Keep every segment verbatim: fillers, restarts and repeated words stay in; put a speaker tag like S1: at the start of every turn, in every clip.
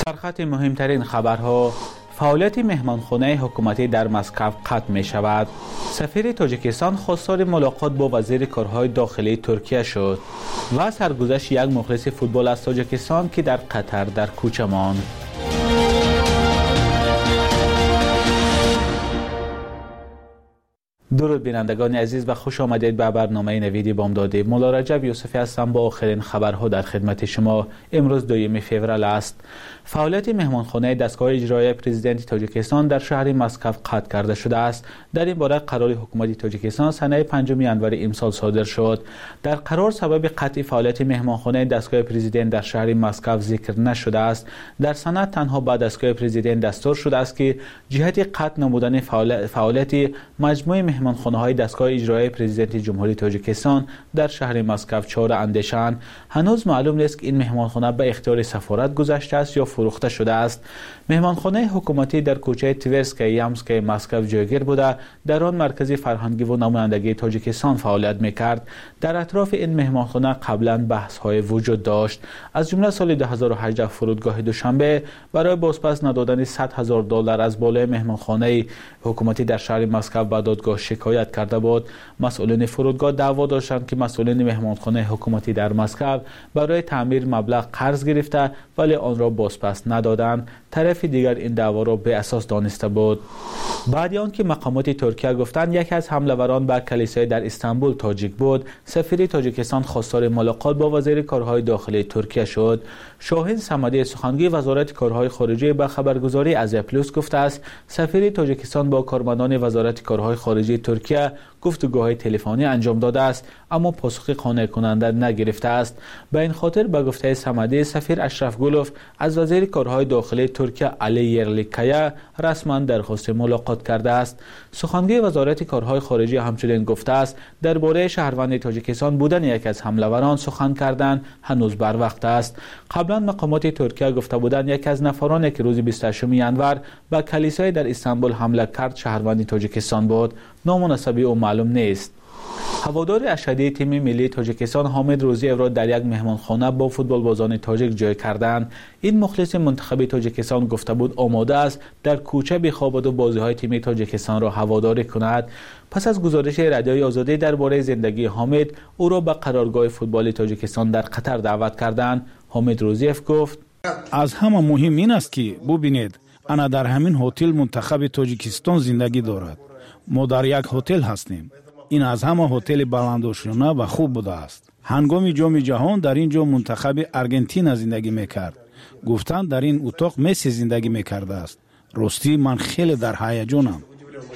S1: سرخط مهمترین خبرها: فعالیت مهمانخانه حکومتی در مسکو قطع می شود. سفیر تاجیکستان خواستار ملاقات با وزیر کارهای داخلی ترکیه شد و سرگذشت یک مخلص فوتبال از تاجیکستان که در قطر در کوچه ماند. درود بینندگان عزیز و خوش آمدید به برنامه نویدی بامدادی. مولا رجب یوسفی هستم با آخرین خبرها در خدمت شما. امروز دوم فوریه است. فعالیت مهمانخانه دستگاه اجرایی پرزیدنت تاجیکستان در شهر مسکو قطع کرده شده است. در این باره قرار حکومت تاجیکستان سنه پنجم ینور امسال صادر شد. در قرار سبب قطع فعالیت مهمانخانه دستگاه پرزیدنت در شهر مسکو ذکر نشده است. در سند تنها با دستگاه پرزیدنت دستور شده است که جهت قطع نمودن فعالیت مجموعه مهمانخانه‌های دستگاه اجرایی پرزیدنت جمهوری تاجیکستان در شهر مسکو چهار اندیشند. هنوز معلوم نیست که این مهمانخانه به اختیار سفارت گذاشته است یا فروخته شده است. مهمانخانه حکومتی در کوچه تورسکای یامسکای مسکو جایگیر بوده. در آن مرکز فرهنگی و نمایندگی تاجیکستان فعالیت می‌کرد. در اطراف این مهمانخانه قبلا بحث‌های وجود داشت. از جمله سال دو هزار و هجده فرودگاه دوشنبه برای بازپس ندادن صد هزار دلار از بالای مهمانخانه حکومتی در شهر مسکو به دادگاه شکایت کرده بود. مسئولین فرودگاه دعوا داشتند که مسئولین مهمانخانه حکومتی در مسکو برای تعمیر مبلغ قرض گرفته ولی آن را بازپس ندادند. طرف دیگر این دعوا را به اساس دانسته بود. بعد آن که مقامات ترکیه گفتند یکی از حمله‌وران به کلیسای در استانبول تاجیک بود، سفیر تاجیکستان خواستار ملاقات با وزیر کارهای داخلی ترکیه شد. شاهین صمدی سخنگوی وزارت کارهای خارجه به خبرگزاری آزیا پلوس گفته است سفیر تاجیکستان با کارمندان وزارت کارهای خارجه ترکیه گفتگوهای تلفنی انجام داده است اما پاسخ قانع کننده نگرفته است. به این خاطر به گفته صمدی سفیر اشرف گولوف از وزیر کارهای داخلی ترکیه علی یرلیکایا رسما درخواست ملاقات کرده است. سخنگوی وزارت کارهای خارجه همچنین گفته است درباره شهروند تاجیکستان بودن یک از حمله‌وران سخن کردن هنوز بر وقت است. قبلا مقامات ترکیه گفته بودند یک از نفرانی که روز بیست و هشتم ینور به کلیسای در استانبول حمله کرد شهروند تاجیکستان بود. نام و نسب او معلوم نیست. هوادار اشدی تیم ملی تاجیکستان حامد روزیف را در یک مهمانخانه با فوتبالبازان تاجیک جای کردند. این مخلص منتخب تاجیکستان گفته بود آماده است در کوچه بخوابد و بازی‌های تیم تاجیکستان را هواداری کند. پس از گزارش رادیوی آزادی درباره زندگی حامد، او را به قرارگاه فوتبال تاجیکستان در قطر دعوت کردند. حامد روزیف گفت:
S2: از همه مهم این است که ببینید انا در همین هتل منتخب تاجیکستان زندگی دارد. ما در یک هتل هستیم. این از همه هتل بلندوشانه و خوب بوده است. هنگام جام جهان در اینجا منتخب ارژانتین زندگی میکرد. گفتند در این اتاق مسی زندگی میکرده است. راستی من خیلی در هیجانم.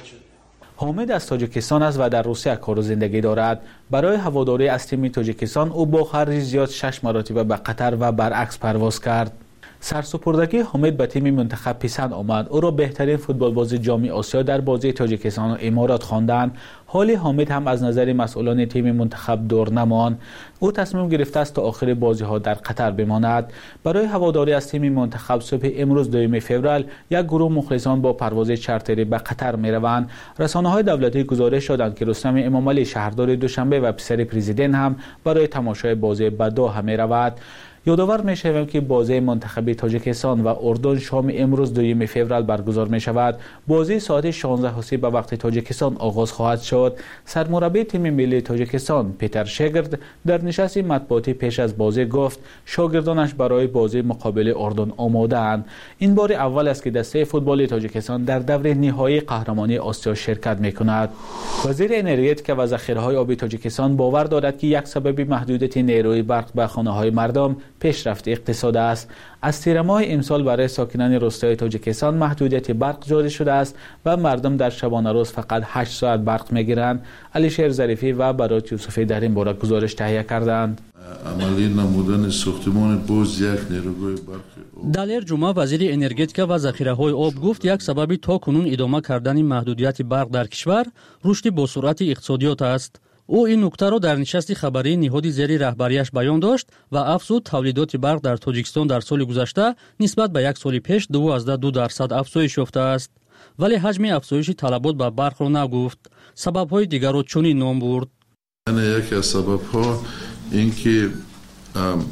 S1: حامد از تاجیکستان است و در روسیه کار و زندگی دارد. برای هواداری از تیم تاجیکستان او با خرج زیاد شش مرتبه به قطر و برعکس پرواز کرد. سرسپردگی حامد به تیم منتخب پسند آمد. او را بهترین فوتبالباز جام آسیا در بازی تاجیکستان و امارات خواندند. حالی حامد هم از نظر مسئولان تیم منتخب دور نماند. او تصمیم گرفته است تا آخر بازی ها در قطر بماند. برای هواداری از تیم منتخب صبح امروز دوم فوریه یک گروه مخلصان با پرواز چارتری به قطر می روند. رسانه های دولتی گزارش دادند که رستم امامعلی شهردار دوشنبه و پسر پرزیدنت هم برای تماشای بازی به دوحه می رود. یادآور می شویم که بازی منتخب تاجیکستان و اردن شام امروز دوم فوریه برگزار می شود. بازی ساعت شانزده و سی به وقت تاجیکستان آغاز خواهد شد. سرمربی تیم ملی تاجیکستان پیتر شگرد در نشست مطبوعاتی پیش از بازی گفت شاگردانش برای بازی مقابل اردن آماده اند. این بار اول است که دسته فوتبال تاجیکستان در دور نهایی قهرمانی آسیا شرکت می کند. وزیر انرژی و ذخیره‌های آبی تاجیکستان باور دارد که یک سبب محدودیت نیروی برق به خانه‌های مردم پیشرفت اقتصاد است. از تیر ماه امسال برای ساکنان روستای تاجیکستان محدودیت برق جاری شده است و مردم در شبانه روز فقط هشت ساعت برق میگیرند. علیشیر ظریفی و برات یوسفی در این باره گزارش تهیه کردند.
S3: عملی نمودن ساختمان باز یک نیروگاه برق.
S4: دلیر جمعه وزیر انرژی و ذخیره‌های آب گفت یک سبب تا کنون ادامه کردن محدودیت برق در کشور رشد با سرعت اقتصادیات است. او این نکته را در نشست خبری نهاد زیر رهبریش بیان داشت و افزود تولیدات برق در تاجیکستان در سال گذشته نسبت به یک سال پیش دوازده درصد افزایش یافته است. ولی حجم افزایش طلبات به برق را نگفت. سبب‌های دیگر را چنین نام برد:
S3: یکی از سبب‌ها این که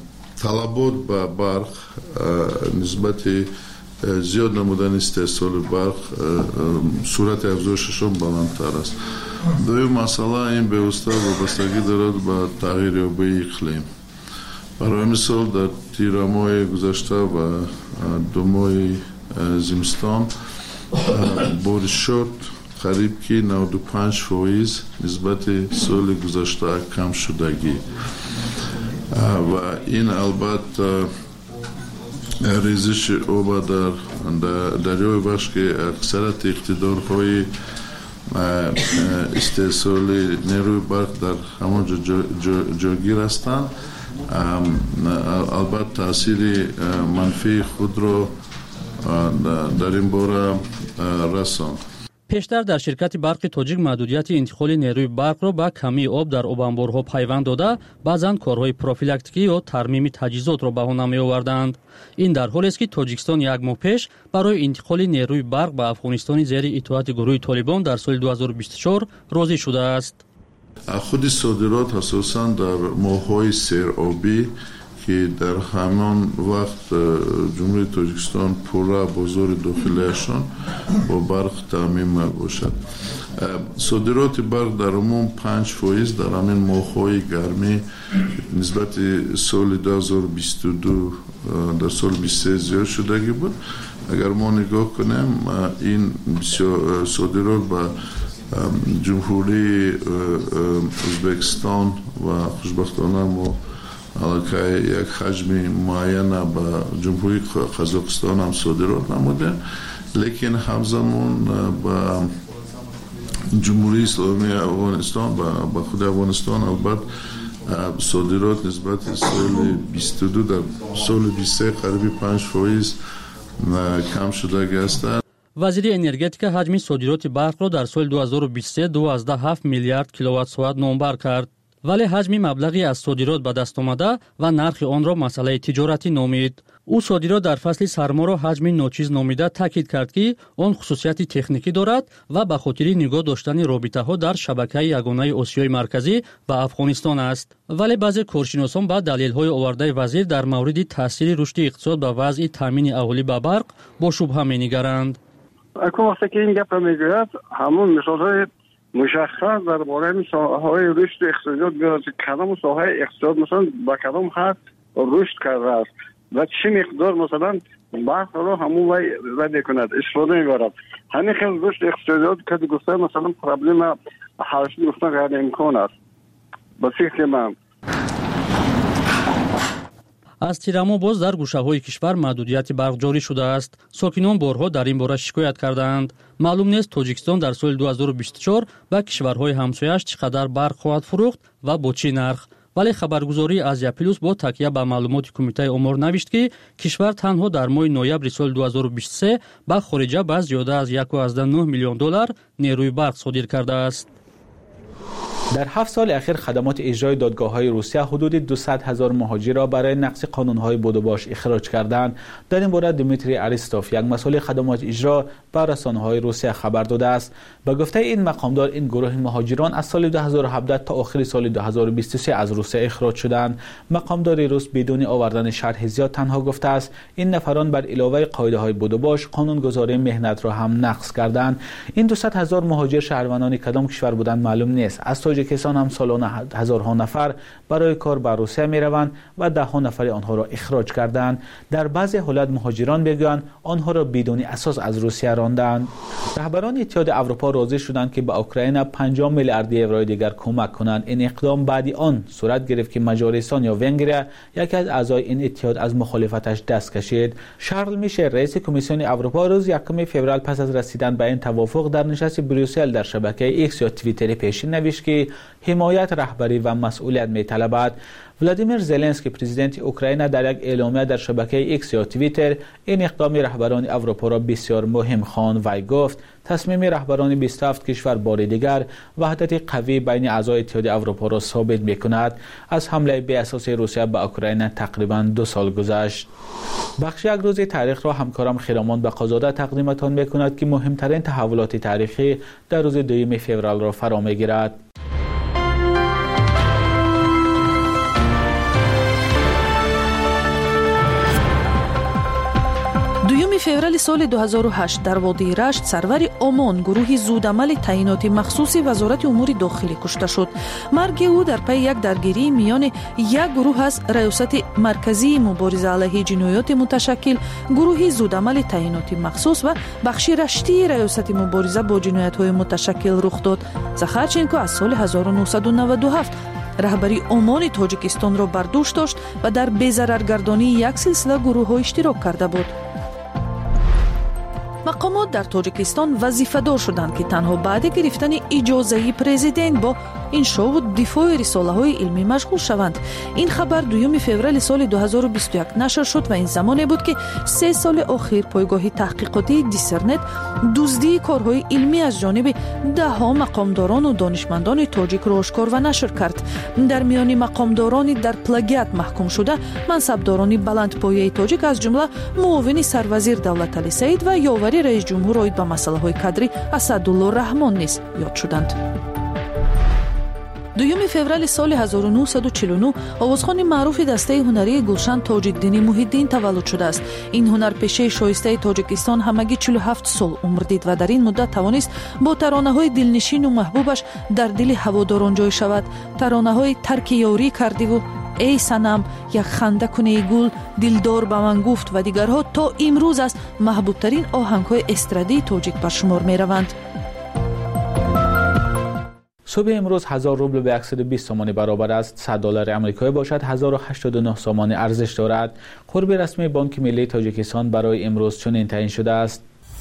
S3: талабот ба барқ нисбати зиёд намудани истеҳсоли барқ сурати афзоишашон баландтар аст. дуюм масъала ин бевосита вобастагӣ дорад ба тағйирёбии иқлим. барои мисол дар тира моҳи гузашта ва ду моҳи зимистон боришот қариб ки навду панҷ фоиз нисбати соли гузашта кам шудагӣ ва ин албатта резиши оба дар дарёи бахш ки аксарияти иқтидорҳои истеҳсоли нерӯи барқ дар ҳамон ҷойгир ҳастанд, албатта таъсири манфии худро дар ин бора расонд.
S4: пештар дар ширкати барқи тоҷик маҳдудияти интиқоли нерӯи барқро ба камии об дар обанборҳо пайванд дода, баъзан корҳои профилактикӣ ё тармими таҷҳизотро баҳона меоварданд. ин дар ҳолест ки Тоҷикистон як моҳ пеш барои интиқоли нерӯи барқ ба Афғонистони зери итоати гурӯҳи Толибон дар соли ду ҳазору бисту чор розӣ шудааст.
S3: худи содирот асосан дар моҳҳои серобӣ ки дар ҳамон вақт ҷумҳурии Тоҷикистон пурра бозори дохилиашон бо барқ таъмин мебошад. содироти барқ дар умум панҷ фоиз дар ҳамин моҳҳои гармӣ нисбати соли ду ҳазору бисту ду дар соли бисту се зиёд шудагӣ буд. агар мо нигоҳ кунем, ин содирот ба ҷумҳурии Ӯзбекистон ва хушбахтона мо аллакай як ҳаҷми муайяна ба ҷумҳурии Қазоқистон ҳам содирот намудем, лекин ҳамзамон ба ҷумҳурии Исломии Афғонистон ба худи Афғонистон албат содирот нисбати соли бисту ду дар соли бисту се қариби панҷ фоиз кам шудагӣ ҳастанд.
S4: вазири энергетика ҳаҷми содироти барқро дар соли ду ҳазору бисту се дувоздаҳ ҳафт миллиард киловаттсоат номбар кард, вале ҳаҷми маблағи аз содирот ба дастомада ва нархи онро масъалаи тиҷоратӣ номид. ӯ содирот дар фасли сарморо ҳаҷми ночиз номида таъкид кард, ки он хусусияти техникӣ дорад ва ба хотири нигоҳ доштани робитаҳо дар шабакаи ягонаи Осиёи марказӣ ва Афғонистон аст. вале баъзе коршиносон ба далелҳои овардаи вазир дар мавриди таъсири рушди иқтисод ба вазъи таъмини аҳолӣ ба барқ бо шубҳа менигаранд.
S5: акун вақте ки ин гапро мегӯяд, ҳамон мисолҳои мушаххас дар бораи соҳаҳои рушди иқтисодиёт биёрад, ки кадом соҳаи иқтисод масалан ба кадом ҳад рушд кардааст ва чӣ миқдор масалан барқро ҳамон вай вай мекунад, истифода мебарад. ҳамин хел рушди иқтисодиёт ки гуфта масалан проблема ҳал шуд гуфтан ғайриимкон аст. ба фикри ман
S4: аз тирамо боз дар гӯшаҳои кишвар маҳдудияти барқ ҷорӣ шудааст. сокинон борҳо дар ин бора шикоят кардаанд. маълум нест Тоҷикистон дар соли ду ҳазору бисту чор ба кишварҳои ҳамсояш чӣ қадар барқ хоҳад фурӯхт ва бо чӣ нарх. вале хабаргузории Азия Плюс бо такя ба маълумоти Кумитаи омор навишт, ки кишвар танҳо дар моҳи ноябри соли ду ҳазору бисту се ба хориҷа ба зиёда аз як ҳазору нӯҳ миллион доллар нерӯи барқ содир кардааст.
S1: در هفت سال اخیر خدمات اجرای دادگاه‌های روسیه حدود دویست هزار مهاجر را برای نقض قانون‌های بود و باش اخراج کردند. در این باره دیمیتری اریستوف، یک مسئول خدمات اجرا، به رسانه‌های روسیه خبر داده است. به گفته این مقامدار، این گروه مهاجران از سال دو هزار و هفده تا آخر سال دو هزار و بیست و سه از روسیه اخراج شدند. مقامدار روس بدون آوردن شرح زیاد تنها گفته است این نفران بر علاوه قاعده‌های بود و باش قانونگذاری مهنت را هم نقض کردند. این دویست هزار مهاجر شهروندان کدام کشور بودند معلوم نیست. از تاجیکستان هم سالانه هزارها نفر برای کار به روسیه می روند و ده ها نفر آنها را اخراج کردند. در بعضی حالات مهاجران بگویند آنها را بدون اساس از روسیه راندند. رهبران اتحاد اروپا راضی شدند که به اوکراین پنجاه میلیارد یورو دیگر کمک کنند. این اقدام بعدی آن صورت گرفت که مجارستان یا ونگریا یکی از اعضای این اتحاد از مخالفتش دست کشید. شارل میشل رئیس کمیسیون اروپا روز یکم فوریه پس از رسیدن به این توافق در نشست بریسل در شبکه ایکس یا توییتر پیشین نوشت که حمایت رهبری و مسئولیت می‌طلبد. ولادیمیر زلنسکی پرزیدنت اوکراین در یک اعلامیه در شبکه ایکس یا توییتر این اقدام رهبران اروپا را بسیار مهم خواند و گفت تصمیم رهبران بیست و هفت کشور بار دیگر وحدت قوی بین اعضای اتحاد اروپا را ثابت می‌کند. از حمله بی اساس روسیه به اوکراین تقریباً دو سال گذشت. بخش یک روز تاریخ را همکارم خیرامان بقازاده تقدیمتان می‌کند که مهمترین تحولات تاریخی در روز دوم فوریه را فرا می‌گیرد.
S6: دوم فوریه سال دو هزار و هشت در وادی رشت سرور عمان گروه زودعمل تعیینات مخصوص وزارت امور داخلی کشته شد. مرگ او در پی یک درگیری میان یک گروه از ریاست مرکزی مبارزه علیه جنایات متشکل گروه زودعمل تعیینات مخصوص و بخش رشتی ریاست مبارزه با جنایت‌های متشکل رخ داد. زاخارچنکو از سال هزار و نهصد و نود و هفت رهبری عمان تاجیکستان را بر دوش داشت و در بی‌ضررگردانی یک سلسله گروه‌ها اشتراک کرده بود. مقامات در تاجیکستان وظیفه‌دار شدند که تنها بعد گرفتن اجازه پرزیدنت با انشا و دفاع رساله‌های علمی مشغول شوند. این خبر دوم فوریه سال دو هزار و بیست و یک نشر شد و این زمانی بود که سه سال اخیر پایگاه تحقیقاتی دیسرنت دزدی کارهای علمی از جانب ده ها مقامداران و دانشمندان تاجیک را آشکار و نشر کرد. در میان مقامداران در پلاگیات محکوم شده منصبداران بلندپایه تاجیک از جمله معاون سروزیر دولتعلی سعید و یاوری رئیس جمهور اوید به مسائل کادری اسدالله رحمان نیز یاد شدند. دوم فوریه سال هزار و نهصد و چهل و نه آوازخوان معروف دسته هنری گلشن تاج‌الدین محی‌الدین تولد شده است. این هنرپیشه شایسته تاجیکستان همگی چهل و هفت سال عمر دید و در این مدت توانست با ترانه‌های دلنشین و محبوبش در دل هواداران جای شود. ترانه‌های ترک یاری کردی و ای صنم، یک خنده کنه گل، دلدار به من گفت و دیگرها تا امروز از محبوبترین آهنگ‌های استرادی تاجیک به شمار می‌روند.
S1: صبح امروز هزار روبل به صد و بیست سومانی برابر است. صد دلار آمریکایی باشد هزار و هشتاد و نه سومانی ارزش دارد. قرب رسمی بانک ملی تاجیکستان برای امروز چنین تعیین شده است.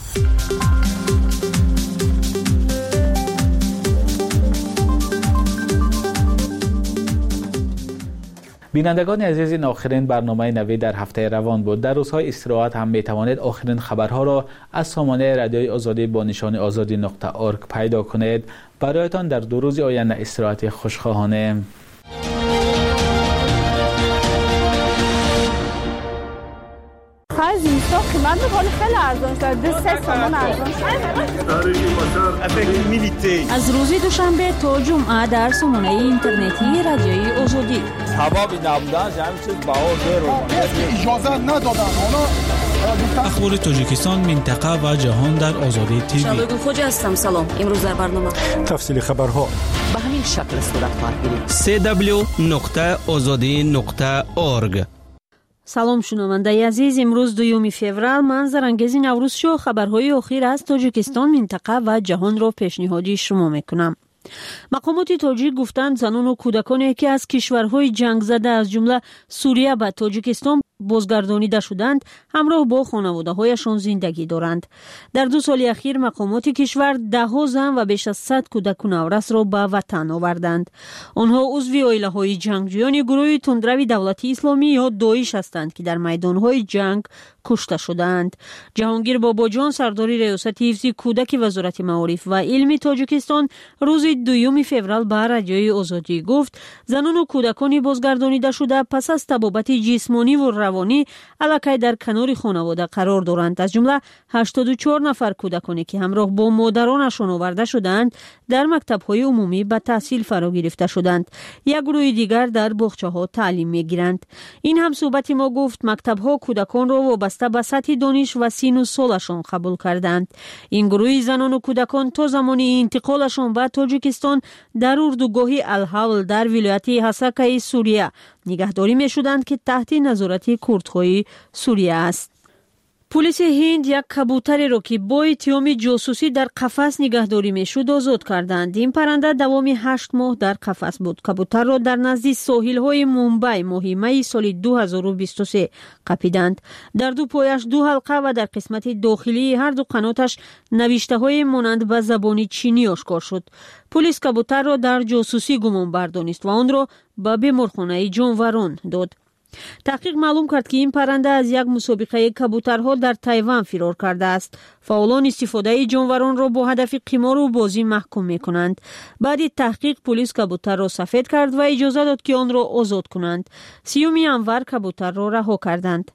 S1: بینندگان عزیز، این آخرین برنامه نوید در هفته روان بود. در روزهای استراحت هم می توانید آخرین خبرها را از سامانه رادیوی آزادی با نشان آزادی نقطه اورگ پیدا کنید. برایتان در دو روز آینده استراحت خوشخواهانه.
S7: از اینستا قیمت حال خیلی ارزان شده، سه تومان ارزان شده.
S8: از روز دوشنبه تا جمعه در سامانه اینترنتی رادیوی آزادی
S9: سبب نبودن همین چیز بها زیرو
S10: اجازه ندادن.
S11: اخبار تاجیکستان، منطقه و جهان در آزادی تیوی.
S12: شبگو خوجا هستم. سلام. امروز در برنامه
S10: تفصیل خبرها
S12: به همین شکل صورت خواهد گرفت.
S13: سی دبلیو نقطه آزادی نقطه اورگ.
S8: سلام شنوندگان عزیز، امروز دوم فوریه منظرانگیز نوروز شو خبرهای اخیر از تاجیکستان، منطقه و جهان را پیشنهادی شما میکنم. مقامات تاجیک گفتند زنان و کودکانی که از کشورهای جنگ زده از جمله سوریه به تاجیکستان بازگردانیده شدند همراه با خانواده‌هایشان زندگی دارند. در دو سال اخیر مقامات کشور ده ها زن و بیش از صد کودک و نوروز را به وطن آوردند. آنها عضو عائله‌های جنگجویان گروه تندرو دولت اسلامی یا داعش هستند که در میدان‌های جنگ کشته شدند. جهانگیر باباجان سردار ریاست حفظ کودک وزارت معارف و علم تاجیکستان روز دوم فوریه به رادیوی آزادی گفت زنان و کودکان بازگردانیده شده پس از تبابت جسمانی و روانی علاقه در کنار خانواده قرار دارند. از جمله هشتاد و چهار نفر کودکانی که همراه با مادرانشان آورده شدند در مکتب‌های عمومی به تحصیل فرا گرفته شدند. یک گروه دیگر در باغچه‌ها تعلیم می‌گیرند. این هم صحبت ما گفت مکتب‌ها کودکان را وابسته به سطح دانش و سن و سالشان قبول کردند. این گروه زنان و کودکان تا زمانی انتقالشان به تاجیکستان در اردوگاه الحول در ولایت حسکه سوریه نگهداری می‌شدند که تحت نظارت کردهای سوریه است. پلیس هند یک کبوتری را که با اتهام جاسوسی در قفس نگهداری میشد آزاد کردند. این پرنده دوام هشت ماه در قفس بود. کبوتر را در نزد ساحل‌های مومبای ماه می سال دو هزار و بیست و سه قپیدند. در دو پایش دو حلقه و در قسمت داخلی هر دو قناتش نوشته‌های مانند به زبان چینی آشکار شد. پلیس کبوتر را در جاسوسی گمان بردانست و آن را به بیمارخانه جانوران داد. تحقیق معلوم کرد که این پرنده از یک مسابقه کبوترها در تایوان فرار کرده است. فعالان استفاده جانوران را با هدف قمار و بازی محکوم می کنند. بعد تحقیق پلیس کبوتر را سفید کرد و اجازه داد که آن را آزاد کنند. سیوم انور کبوتر را رها کردند.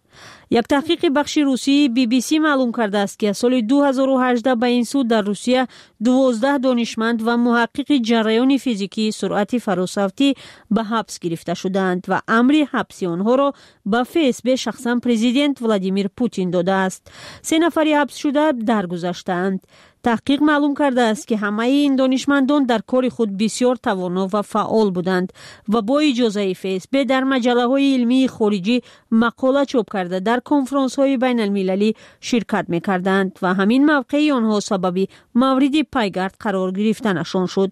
S8: یک تحقیق بخش روسی بی بی سی معلوم کرده است که از سال دو هزار و هجده به این سو در روسیه دوازده دانشمند و محقق جریان فیزیکی سرعت فراسوتی به حبس گرفته شدند و امر حبس آنها را به فیس به شخصا پرزیدنت ولادیمیر پوتین داده است. سه نفری حبس شده درگذشتند. تحقیق معلوم کرده است که همه این دانشمندان در کار خود بسیار توانا و فعال بودند و با اجازه اف اس بی در مجله های علمی خارجی مقاله چاپ کرده در کنفرانس های بین المللی شرکت می کردند و همین موقع آنها سبب مورد پیگرد قرار گرفتنشان شد.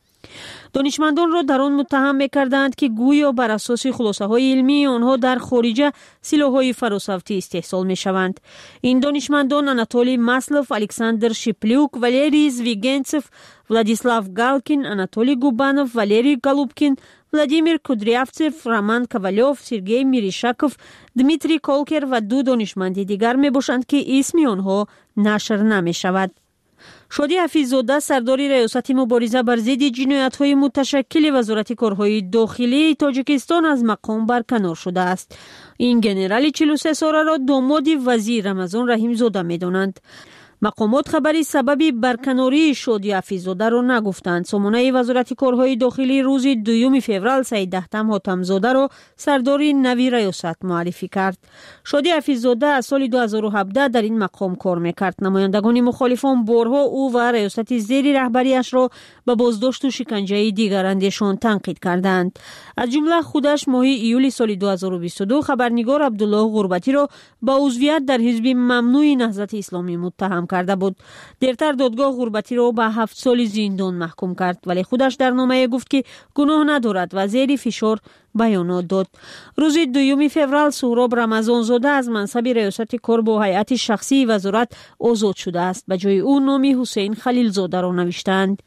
S8: دانشمندان را در آن متهم می‌کردند که گویا بر اساس خلاصه‌های علمی آنها در خارج سلاح‌های فراسوتی استحصال می‌شوند. این دانشمندان آناتولی ماسلوف، الکساندر شیپلیوک، والری زویگنتسف، ولادیسلاو گالکین، آناتولی گوبانوف، والری گالوبکین، ولادیمیر کودریافسف، رمان کاوالیوف، سرگئی میریشاکوف، دمیتری کولکر و دو دانشمند دیگر می‌باشند که اسم آنها نشر نمی‌شود. شادی حفیظ‌زاده سردار ریاست مبارزه بر ضد جنایت‌های متشکل وزارت کارهای داخلی تاجیکستان از مقام برکنار شده است. این ژنرال چهل و سه ساله را داماد وزیر رمضان رحیم‌زاده می‌دانند. مقامات خبری سبب برکناری شادی حفیظ‌زاده را نگفتند. سامانه وزارت کارهای داخلی روز دوم فوریه سید دهتم حاتم‌زاده را سردار نوی ریاست معرفی کرد. شادی حفیظ‌زاده از سال دو هزار و هفده در این مقام کار می‌کرد. نمایندگان مخالفان بارها او و ریاست زیر رهبریش را به بازداشت و شکنجه دیگرندشان تنقید کردند. از جمله خودش ماه ایول سال دو هزار و بیست و دو خبرنگار عبدالله غربتی را به عضویت در حزب ممنوع نهضت اسلامی متهم کرده بود. دیرتر دادگاه غربتی را به هفت سال زندان محکوم کرد، ولی خودش در نامه گفت که گناه ندارد و زیر فشار بیانات داد. روز دوم فوریه سهراب رمضان زاده از منصب ریاست کار با هیئت شخصی وزارت آزاد شده است. به جای او نام حسین خلیل زاده را نوشتند.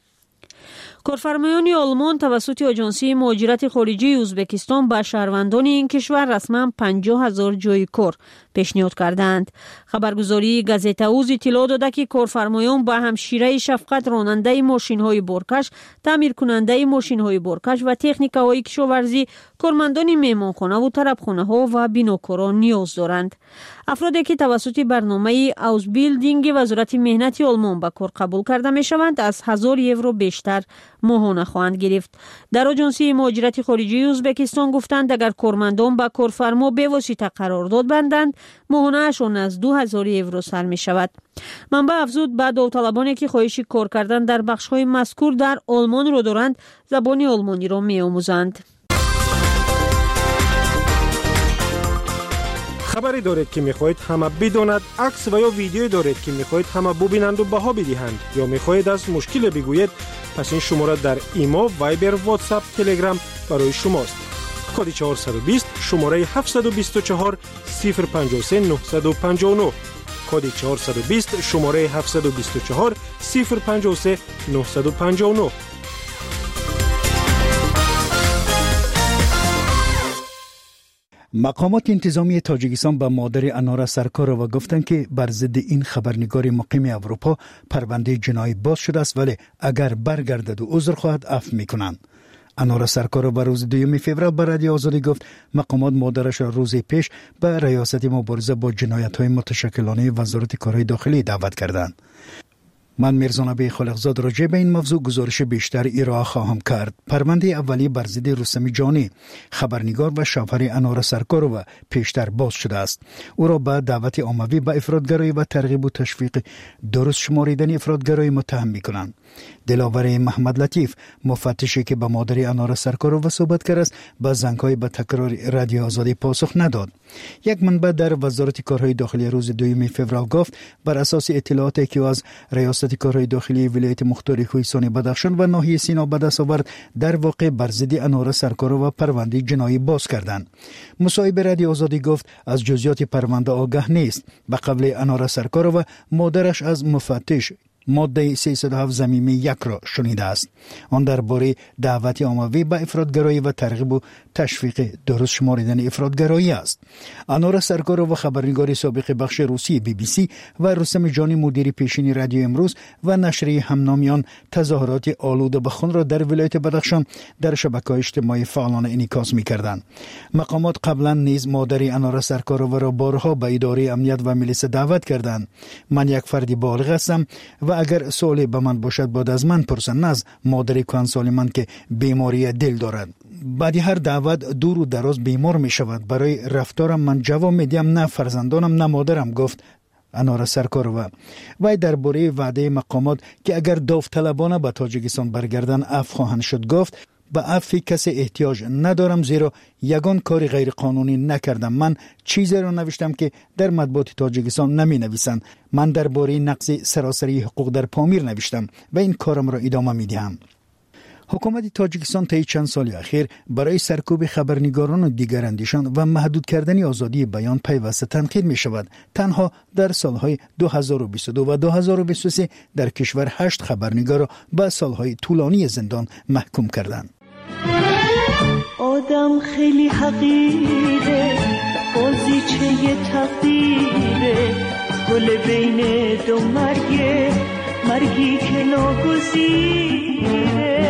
S8: کارفرمایان آلمان توسط آژانسی مهاجرت خارجی ازبکستان به شهروندان این کشور رسما پنجاه هزار جای کار پیشنهاد کردند. خبرگزاری گازت اوز اطلاع داده که کارفرمایان با همشیره شفقت راننده ماشین‌های بارکش، تعمیر کننده ماشین‌های بارکش و تکنیک‌های کشاورزی، کارمندان مهمانخانه و طربخانه‌ها و بیناکاران نیاز دارند. افرادی که توسط برنامه اوزبیلدینگ وزارت مهنت آلمان به کار قبول کرده می‌شوند از هزار یورو بیشتر ماهانه خواهند گرفت. در آژانسی مهاجرت خارجی ازبکستان گفتند اگر کارمندان با کارفرما به واسطه قرارداد بندند ماهانه‌شان از دو هزار یورو سر می شود. منبع افزود بعد داوطلبانی که خواهش کار کردن در بخش‌های مذکور در آلمان را دارند زبان آلمانی را می‌آموزند.
S10: خبری دارید که می‌خواهید همه بداند، عکس و یا ویدیویی دارید که می‌خواهید همه ببینند و بها بدهند یا می‌خواهید از مشکل بگویید، پس این شماره در ایما، وایبر، واتساپ، تلگرام برای شماست. کد چهارصد و بیست شماره هفتصد و بیست و چهار صفر پنجاه و سه نهصد و پنجاه و نه. کد چهارصد و بیست شماره هفتصد و بیست و چهار صفر پنجاه و سه نهصد و پنجاه و نه.
S2: مقامات انتظامی تاجیکستان به مادر انارا سرکارова گفتند که بر ضد این خبرنگار مقیم اروپا پرونده جنایی باز شده است، ولی اگر برگردد و عذر خواهد عفو میکنند. انارا سرکارova روز دوم فوریه به رادیو آزادی گفت مقامات مادرش را روز پیش به ریاست مبارزه با جنایت‌های متشکلانه وزارت کارهای داخلی دعوت کردند. من میرزا نبی خالقزاد راجع به این موضوع گزارش بیشتر ارائه خواهم کرد. پرونده اولی بر ضد رستم جانی خبرنگار و شوهر انارا سرکارova پیشتر باز شده است. او را به دعوت عمومی به افراطگرایی و ترغیب و تشویق درست شماریدن افراطگرایی متهم می‌کنند. دلاور محمد لطیف مفتشی که با مادر انارا سرکارova صحبت کرد است به زنگ‌های به تکرار رادیو آزادی پاسخ نداد. یک منبع در وزارت کارهای داخلی روز دوم فوریه گفت بر اساس اطلاعاتی که از ریاست کارهای داخلی ولایت مختار کوهستان بدخشان و ناحیه سینا به دست آورد، در واقع بر ضد انارا سرکارova پرونده جنایی باز کردند. مصاحبه رادیو آزادی گفت از جزئیات پرونده آگاه نیست. به قول انارا سرکارova مادرش از مفتش
S14: ماده سیصد و هفت ضمیمه یک را شنیده است. آن درباره دعوت عمومی به افراطگرایی و ترغیب و تشویق درست شماریدن افراطگرایی است. انار سرکارو و خبرنگار سابق بخش روسی بی بی سی و رستم جانی مدیر پیشین رادیو امروز و نشریه همنامیان تظاهرات آلوده به خون را در ولایت بدخشان در شبکه‌های اجتماعی فعالانه انعکاس می‌کردند. مقامات قبلا نیز مادر انار سرکارو را بارها به اداره امنیت و میلیس دعوت کردند. من یک فردی بالغ هستم و اگر سوالی به من باشد بعد از من پرسند. از مادر کهن سال من که بیماری دل دارد. بعد هر دعوت دور و دراز بیمار می شود. برای رفتارم من جواب می دهم نه فرزندانم نه مادرم، گفت انار سرکارو. وی درباره وعده مقامات که اگر داوطلبانه به تاجیکستان برگردن عفو خواهند شد گفت به عفو کسی احتیاج ندارم، زیرا یگان کاری غیر قانونی نکردم. من چیزی را نوشتم که در مطبوعات تاجیکستان نمی نویسند. من درباره نقض سراسری حقوق در پامیر نوشتم و این کارم را ادامه می دهم. حکومت تاجیکستان طی چند سال اخیر برای سرکوب خبرنگاران و دیگر اندیشان و محدود کردن آزادی بیان پیوسته تنقید می شود. تنها در سالهای دو هزار و بیست و دو و دو هزار و بیست و سه در کشور هشت خبرنگار را به سالهای طولانی زندان محکوم کردند.
S15: آدم خیلی حقیره، بازیچه تقدیره، گل بین دو مرگه، مرگی که ناگزیره.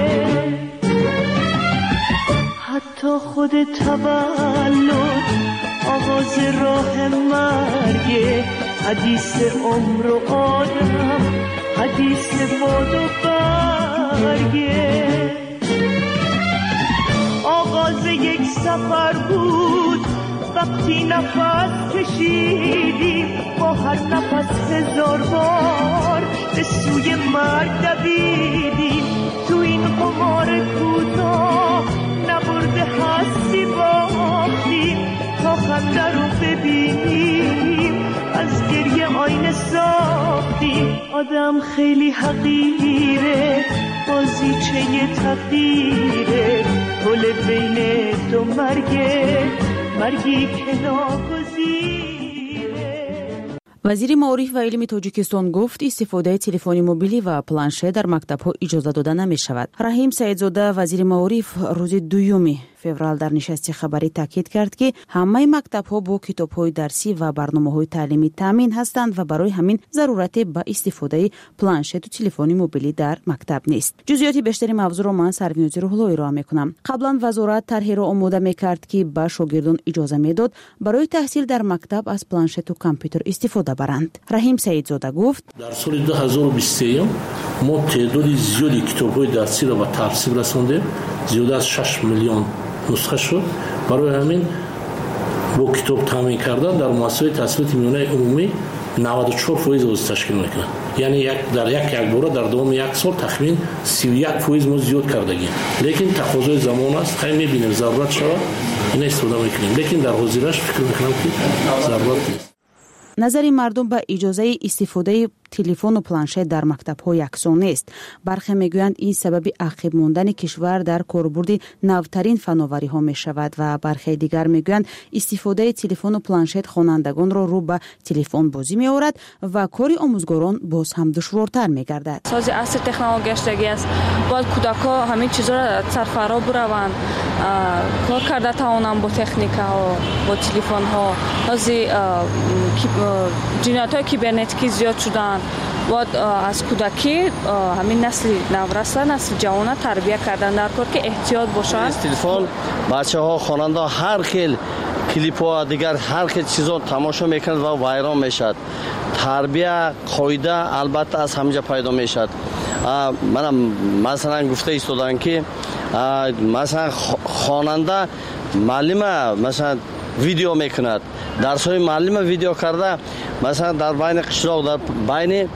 S15: حتی خود تولد آغاز راه مرگه، حدیث عمر و آدم، حدیث باد و برگه. آغاز یک سفر بود وقتی نفس کشیدیم، با هر نفس هزار بار به سوی مرگ دویدیم. تو این قمار کوتاه نبرده هستی باختیم، تا خنده رو ببینیم از گریه آینه ساختیم. آدم خیلی حقیره، بازیچه تقدیره، گل بین دو مرگه، مرگی که ناگزیره.
S16: وزیر معارف و علم تاجیکستان گفت استفاده تلفن موبیلی و پلانشت در مکتب‌ها اجازه داده نمی‌شود. رحیم سعیدزاده وزیر معارف روز دوم فوریه در نشست خبری تاکید کرد که همه مکتب‌ها با کتاب‌های درسی و برنامه‌های تعلیمی تامین هستند و برای همین ضرورت به استفاده پلانشت و تلفن موبیلی در مکتب نیست. جزئیات بیشتری موضوع را من سروینوزی روح‌الله ارائه می‌کنم. قبلا وزارت طرحی را آماده می‌کرد که به شاگردان اجازه می‌داد برای تحصیل در مکتب از پلانشت و کامپیوتر استفاده برند. رحیم سعیدزاده گفت
S17: در سال دو هزار و بیست و سه ما تعداد زیادی کتاب‌های درسی را به تحصیل رساندیم. زیاده از شش میلیون نسخه شد. برای همین با کتاب تامین کردن در مؤسسه تحصیلات میانه عمومی نود و چهار فیصد از تشکیل میکنه. یعنی یک در یک یک باره در دوام یک سال تقریبا سی و یک فیصد ما زیاد کردگی. لیکن تقاضای زمان است، خیلی میبینیم ضرورت شود این استفاده میکنیم، لیکن در حاضرش فکر میکنم که ضرورت نیست.
S16: نظر مردم به اجازه استفاده تلفن و پلانشت در مکتب‌ها یکسان نیست. برخی میگویند این سبب عقب ماندن کشور در کاربرد نوترین فناوری‌ها می‌شود و برخی دیگر میگویند استفاده تلفن و پلانشت خوانندگان را رو به تلفن بازی می‌آورد و کار آموزگاران باز هم دشوارتر می‌گردد.
S18: ساز عصر تکنولوژی گشتگی است. باید کودک‌ها همین چیزا را سرفرا بروند، کار کرده توانند با تکنیک‌ها، با تلفن‌ها. از جنایت‌های کیبرنتیکی زیاد شدن. باید از کودکی همین نسل نورسته، نسل جوان تربیت کردن در کار که احتیاط باشند.
S19: تلفن بچه‌ها خواننده هر خیل کلیپ‌ها دیگر هر خیل چیزا تماشا میکنند و وایران میشد. تربیت قاعده البته از همینجا پیدا میشد. منم مثلا گفته ایستادن که مثلا خواننده معلم مثلا ویدیو میکند، درس‌های معلم ویدیو کرده، مثلا در بین قشراق در بین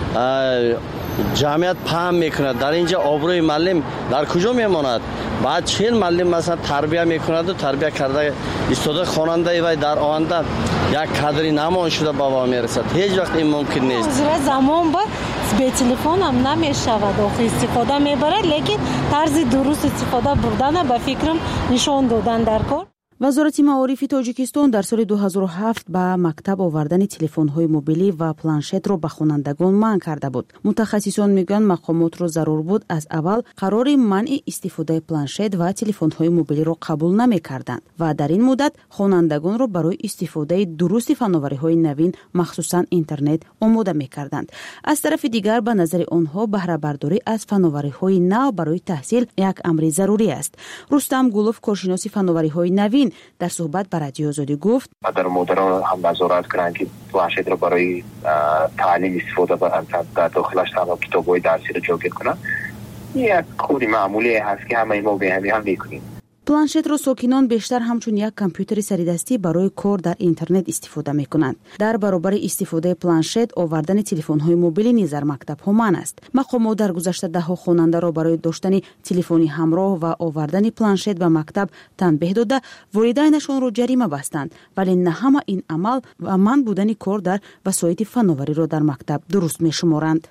S19: جمعیت پهم میکند. در اینجا آبروی معلم در کجا میماند؟ بعد چهل معلم مثلا تربیت میکند و تربیت کرده استاد خواننده و در آینده یک کادری نمان شده به وا میرسد. هیچ وقت این ممکن نیست.
S20: زیرا زمان با به تلفن هم نمیشود و استفاده میبرد، لیکن طرز درست استفاده بردن به فکرم نشان دادن در کار.
S16: وزارت معارف تاجیکستان در سال دو هزار و هفت به مکتب آوردن تلفن‌های موبیلی و پلانشت را به خوانندگان منع کرده بود. متخصصان میگن مقامات را ضرور بود از اول قرار منع استفاده پلانشت و تلفن‌های موبیلی را قبول نمی‌کردند و در این مدت خوانندگان را برای استفاده درست فناوری‌های نوین مخصوصاً اینترنت آماده می‌کردند. از طرف دیگر به نظر آنها بهره برداری از فناوری‌های نو برای تحصیل یک امر ضروری است. رستم گلوف کارشناس فناوری‌های نوین در صحبت با رادیو آزادی گفت
S21: مادر مدران هم نظارت کردن که پلانشت را برای تعلیم استفاده برند در داخلش تمام کتاب‌های درسی را جا کنند. یک کاری معمولی هست که همه ما به همین هم می‌کنیم.
S16: پلانشت را ساکنان بیشتر همچون یک کامپیوتر سریدستی برای کار در اینترنت استفاده می‌کنند. در برابر استفاده پلانشت آوردن تلفن‌های موبیلی نیز در مکتب‌ها منع است. مقامات در گذشته ده خواننده را برای داشتن تلفنی همراه و آوردن پلانشت به مکتب تنبیه داده والدینشان را جریمه بستند، ولی نه همه این عمل و منع بودن کار در وسایط فناوری را در مکتب درست می‌شمارند.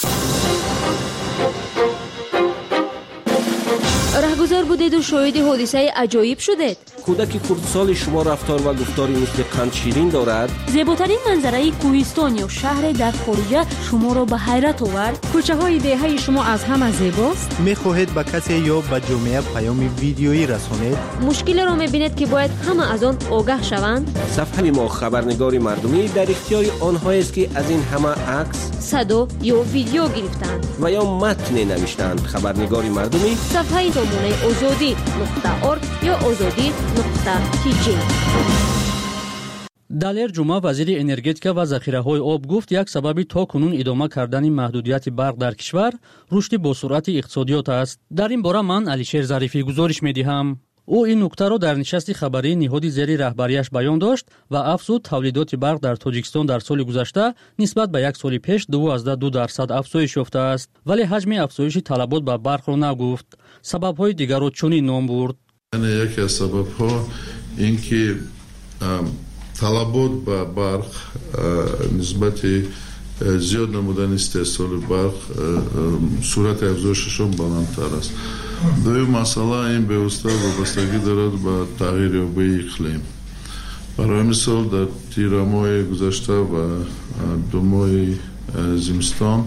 S8: رهگذر بودید و شاهد حادثه عجایب شدید.
S13: کودک خردسال شما رفتار و گفتاری مثل قند شیرین دارد.
S8: زیباترین منظره کوهستان یا شهر در خارج شما را به حیرت آورد.
S22: کوچه های دهه شما از همه زیباست.
S23: میخواهید به کسی یا به جامعه پیام ویدیویی رسانید.
S8: مشکل را میبینید که باید همه از آن آگاه شوند.
S13: صفحه ما خبرنگار مردمی در اختیار آنهایی است که از این همه عکس،
S8: صدا یا ویدیو گرفتند
S13: و یا متن نوشتند. خبرنگار مردمی
S8: صفحه سامانه آزادی نقطه ارگ یا آزادی نقطه تی جی.
S4: далер ҷумъа вазири энергетика ва захираҳои об гуфт як сабаби то кунун идома кардани маҳдудияти барқ дар кишвар рушди босуръати иқтисодиёт аст. дар ин бора ман алишер зарифӣ гузориш медиҳам. ӯ ин нуктаро дар нишасти хабарии ниҳоди зери раҳбарияш баён дошт ва афзуд тавлидоти барқ дар тоҷикистон дар соли гузашта нисбат ба як соли пеш дувоздаҳ ду дарсад афзоиш ёфтааст, вале ҳаҷми афзоиши талабот ба барқро нагуфт. сабабҳои дигарро чунин ном бурд.
S3: яке аз сабабҳо ин ки талабот ба барқ нисбати зиёд намудани истеҳсоли барқ сурати афзоишашон баландтар аст. дуюм масъала ин бевосита вобастагӣ дорад ба тағйирёбии иқлим. барои мисол дар тирамоҳи гузашта ва ду моҳи зимистон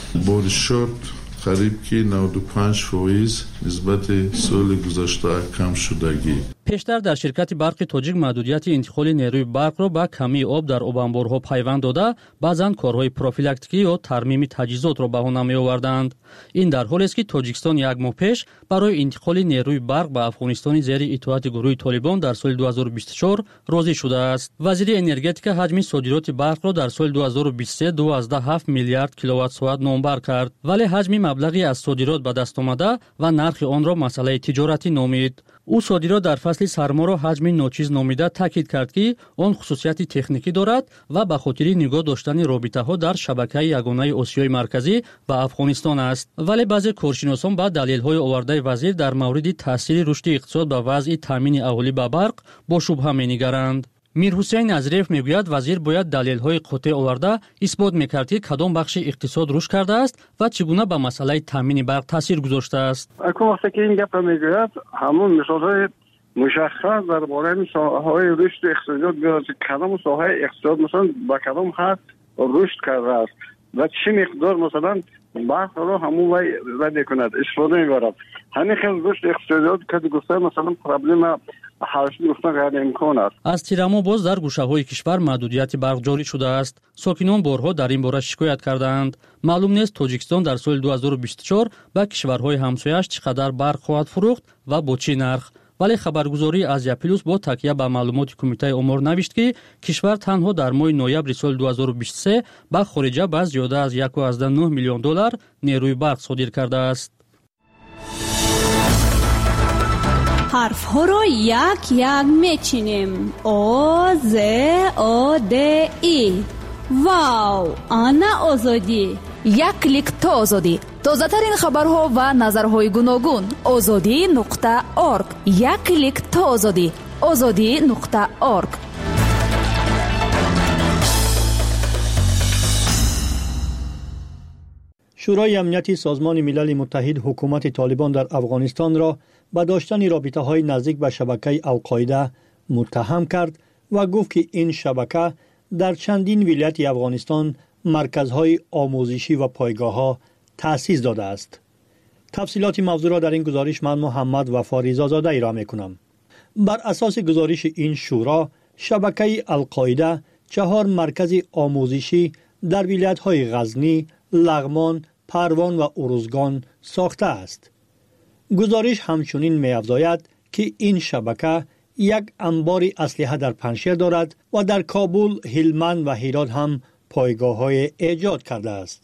S3: боришот қариб ки навду панҷ фоиз нисбати соли гузашта кам шудагӣ.
S4: пештар дар ширкати барқи тоҷик маҳдудияти интиқоли нерӯи барқро ба камии об дар обанборҳо пайванд дода баъзан корҳои профилактикӣ ё тармими таҷҳизотро баҳона меоварданд. ин дар ҳолест ки тоҷикистон як моҳ пеш барои интиқоли нерӯи барқ ба афғонистони зери итоати гурӯҳи толибон дар соли ду ҳазору бисту чор розӣ шудааст. вазири энергетика ҳаҷми содироти барқро дар соли ду ҳазору бисту се дувоздаҳ ҳафт миллиард киловаттсоат номбар кард, вале ҳаҷми маблағи аз содирот ба дастомада ва нархи онро масъалаи тиҷоратӣ номид. ӯ содирот дар фасли сарморо ҳаҷми ночиз номида таъкид кард ки он хусусияти техникӣ дорад ва ба хотири нигоҳ доштани робитаҳо дар шабакаи ягонаи осиёи марказӣ ва афғонистон аст. вале баъзе коршиносон ба далелҳои овардаи вазир дар мавриди таъсири рушди иқтисод ба вазъи таъмини аҳолӣ ба барқ бо шубҳа менигаранд. мирҳусейн назиреев мегӯяд вазир бояд далелҳои қоṭеъ оварда исбот мекард ки кадом бахши иқтисод рушд кардааст ва чӣ гуна ба масъалаи таъмини барқ таъсир гузоштааст.
S5: акун вақте ки ин гапро мегӯяд ҳамон мисолҳои мушаххас дар бораи соҳаҳои рушди иқтисодиёт биёрад ки кадом соҳаи иқтисод масалан ба кадом ҳад рушд кардааст ва чӣ миқдор масалан барқро ҳамон вай рад мекунад истифода мебарад. ҳамин хел рушди иқтисодиёт ки гуфта масалан проблема ҳалшуд гуфтан ғайриимкон аст.
S4: аз тирамо боз дар гӯшаҳои кишвар маҳдудияти барқ ҷорӣ шудааст. сокинон борҳо дар ин бора шикоят кардаанд. маълум нест тоҷикистон дар соли ду ҳазору бисту чор ба кишварҳои ҳамсояш чӣ қадар барқ хоҳад фурӯхт ва бо чӣ нарх. вале хабаргузории азия плюс бо такя ба маълумоти кумитаи омор навишт ки кишвар танҳо дар моҳи ноябри соли ду ҳазору бисту се ба хориҷа ба зиёда аз як ҳазору нӯҳ миллион доллар нерӯи барқ содир кардааст.
S22: ҳарфҳоро як як мечинем. о з о д и. вау, ана озодӣ.
S24: як клик то озодӣ. тозатарин хабарҳо ва назарҳои гуногун. озодӣ нуқта орг. як клик то озодӣ. озодӣ нуқта орг.
S25: шӯрои амнияти созмони милали муттаҳид ҳукумати толибон дар афғонистонро ба доштани робитаҳои наздик ба шабакаи алқоида متهم کرد و گفت که این شبکه در چندین ولایت افغانستان مرکزهای آموزشی و پایگاه‌ها تأسیس داده است. تفصیلات موضوع را در این گزارش من محمد وفا رضازاده ارائه می‌کنم. بر اساس گزارش این شورا، شبکه القاعده چهار مرکز آموزشی در ولایت‌های غزنی، لغمان، پروان و ارزگان ساخته است. گزارش همچنین می‌افزاید که این شبکه یک انبار اسلحه در پنجشیر دارد و در کابل، هلمند و هرات هم پایگاه‌های ایجاد کرده است.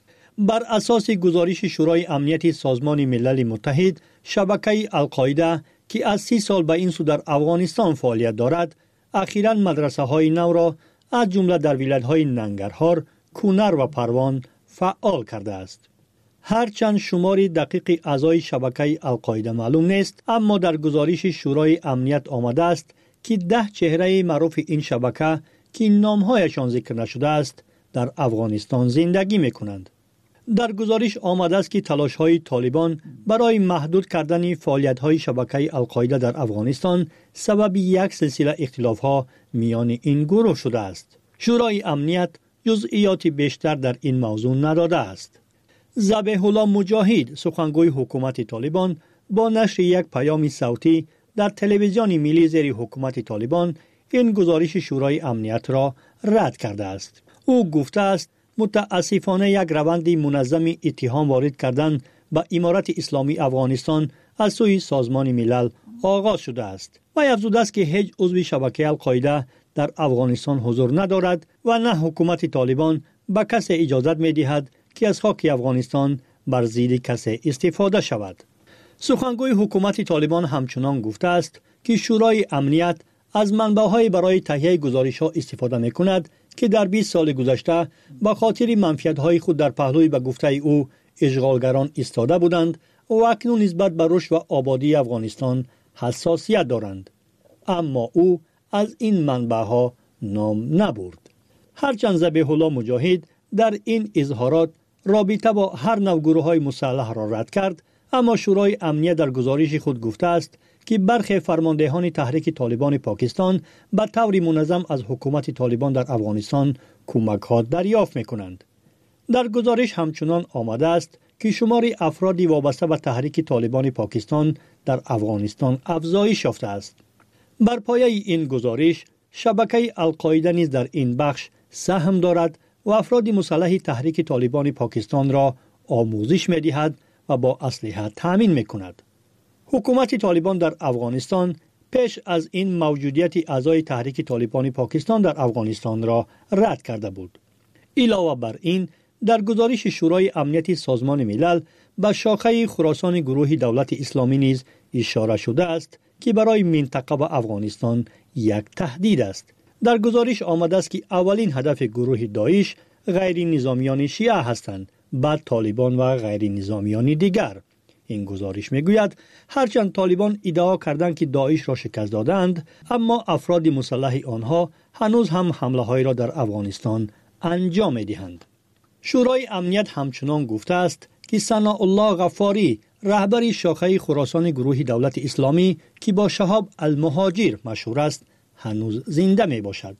S25: بر اساس گزارش شورای امنیت سازمان ملل متحد، شبکه القاعده که از سی سال به این سو در افغانستان فعالیت دارد، اخیراً مدرسه‌های نو را از جمله در ولایت‌های ننگرهار، کونر و پروان فعال کرده است. هرچند شماری دقیق اعضای شبکه القاعده معلوم نیست، اما در گزارش شورای امنیت آمده است که ده چهره معروف این شبکه که نامهایشان ذکر نشده است در افغانستان زندگی می‌کنند. در گزارش آمده است که تلاش‌های طالبان برای محدود کردن فعالیت‌های شبکه القاعده در افغانستان سبب یک سلسله اختلاف‌ها میان این گروه شده است. شورای امنیت جزئیات بیشتر در این موضوع نداده است. ذبیح الله مجاهد، سخنگوی حکومت طالبان، با نشر یک پیام صوتی در تلویزیون ملی زیر حکومت طالبان این گزارش شورای امنیت را رد کرده است. او گفته است متاسفانه یک روند منظم اتهام وارد کردن به امارت اسلامی افغانستان از سوی سازمان ملل آغاز شده است و افزوده است که هیچ عضو شبکه القاعده در افغانستان حضور ندارد و نه حکومت طالبان به کسی اجازت می دهد که از خاک افغانستان بر ضد کسی استفاده شود. سخنگوی حکومت طالبان همچنان گفته است که شورای امنیت از منبع‌های برای تهیه گزارش‌ها استفاده می‌کند که در بیست سال گذشته به خاطر منفعت‌های خود در پهلوی به گفته او اشغالگران ایستاده بودند و اکنون نسبت به رشد و آبادی افغانستان حساسیت دارند. اما او از این منبع‌ها نام نبرد. هرچند ذبیح الله مجاهد در این اظهارات رابطه با هر نوع گروه‌های مسلح را رد کرد، اما شورای امنیت در گزارش خود گفته است که برخی فرماندهان تحریک طالبان پاکستان به طور منظم از حکومت طالبان در افغانستان کمک‌ها دریافت می‌کنند. در گزارش همچنان آمده است که شمار افرادی وابسته به تحریک طالبان پاکستان در افغانستان افزایش یافته است. بر پایه این گزارش، شبکه القاعده نیز در این بخش سهم دارد و افراد مسلح تحریک طالبان پاکستان را آموزش می‌دهد و با اسلحه تامین می‌کند. حکومت طالبان در افغانستان پیش از این موجودیت اعضای تحریک طالبان پاکستان در افغانستان را رد کرده بود. علاوه بر این، در گزارش شورای امنیت سازمان ملل به شاخه خراسان گروه دولت اسلامی نیز اشاره شده است که برای منطقه و افغانستان یک تهدید است. در گزارش آمده است که اولین هدف گروه داعش غیر نظامیان شیعه هستند، بعد طالبان و غیر نظامیان دیگر. این گزارش میگوید هرچند طالبان ادعا کردند که داعش را شکست دادند، اما افراد مسلح آنها هنوز هم حمله های را در افغانستان انجام میدهند. شورای امنیت همچنان گفته است که ثناء الله غفاری، رهبر شاخه خراسان گروه دولت اسلامی که با شهاب المهاجر مشهور است، هنوز زنده می باشد.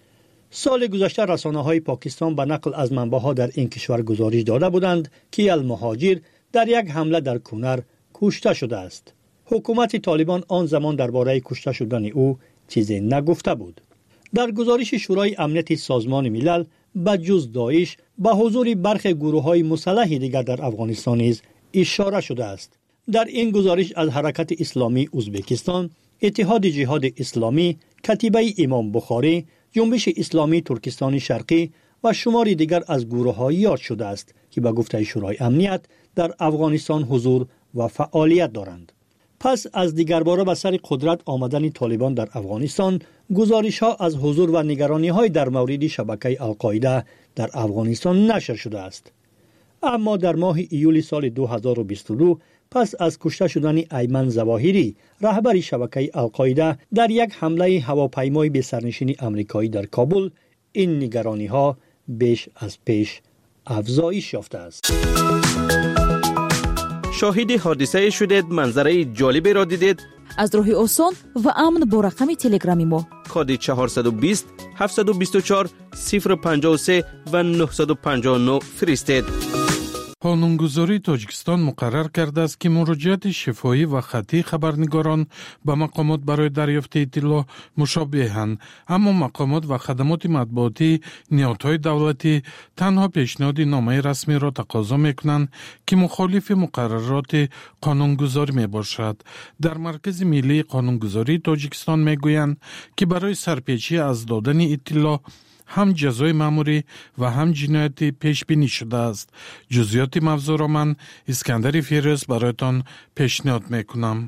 S25: سال گذشته رسانه‌های پاکستان به نقل از منبع‌ها در این کشور گزارش داده بودند که المهاجر در یک حمله در کونر کشته شده است. حکومت طالبان آن زمان درباره کشته شدن او چیزی نگفته بود. در گزارش شورای امنیت سازمان ملل به جز داعش به حضور برخی گروه‌های مسلح دیگر در افغانستان نیز اشاره شده است. در این گزارش از حرکت اسلامی ازبکستان، اتحاد جهاد اسلامی، کتیبه امام بخاری، جنبش اسلامی ترکستان شرقی و شماری دیگر از گروه‌ها یاد شده است که به گفته شورای امنیت در افغانستان حضور و فعالیت دارند. پس از دیگر باره به سر قدرت آمدن طالبان در افغانستان، گزارش‌ها از حضور و نگرانی‌های در مورد شبکه القاعده در افغانستان نشر شده است. اما در ماه ایول سال دو هزار و بیست و دو، پس از کشته شدن ایمن ظواهری، رهبر شبکه القاعده در یک حمله هواپیمای به سرنشین آمریکایی در کابل، این نگرانی‌ها بیش از پیش افزایش یافته است.
S13: شاهد حادثه شدید، منظره جالبی را دیدید؟
S24: аз роҳи осон ва амн бо рақами телеграми мо.
S13: کد چهارصد و بیست هفتصد و بیست و چهار صفر پنجاه و سه و نهصد و پنجاه و نه فرستید.
S1: қонунгузории тоҷикистон муқаррар кардааст ки муроҷиати шифоӣ ва хаттии хабарнигорон ба мақомот барои дарёфти иттилоъ мушобеҳанд, аммо мақомот ва хадамоти матбуотии ниҳодҳои давлатӣ танҳо пешниҳоди номаи расмиро тақозо мекунанд ки мухолифи муқаррароти қонунгузорӣ мебошад. дар маркази миллии қонунгузории тоҷикистон мегӯянд ки барои сарпечӣ аз додани иттилоъ ҳам ҷазои маъмурӣ ва ҳам ҷиноятӣ пешбинӣ шудааст. ҷузъиёти мавзӯъро ман Искандари Фирӯз бароятон пешниҳод мекунам.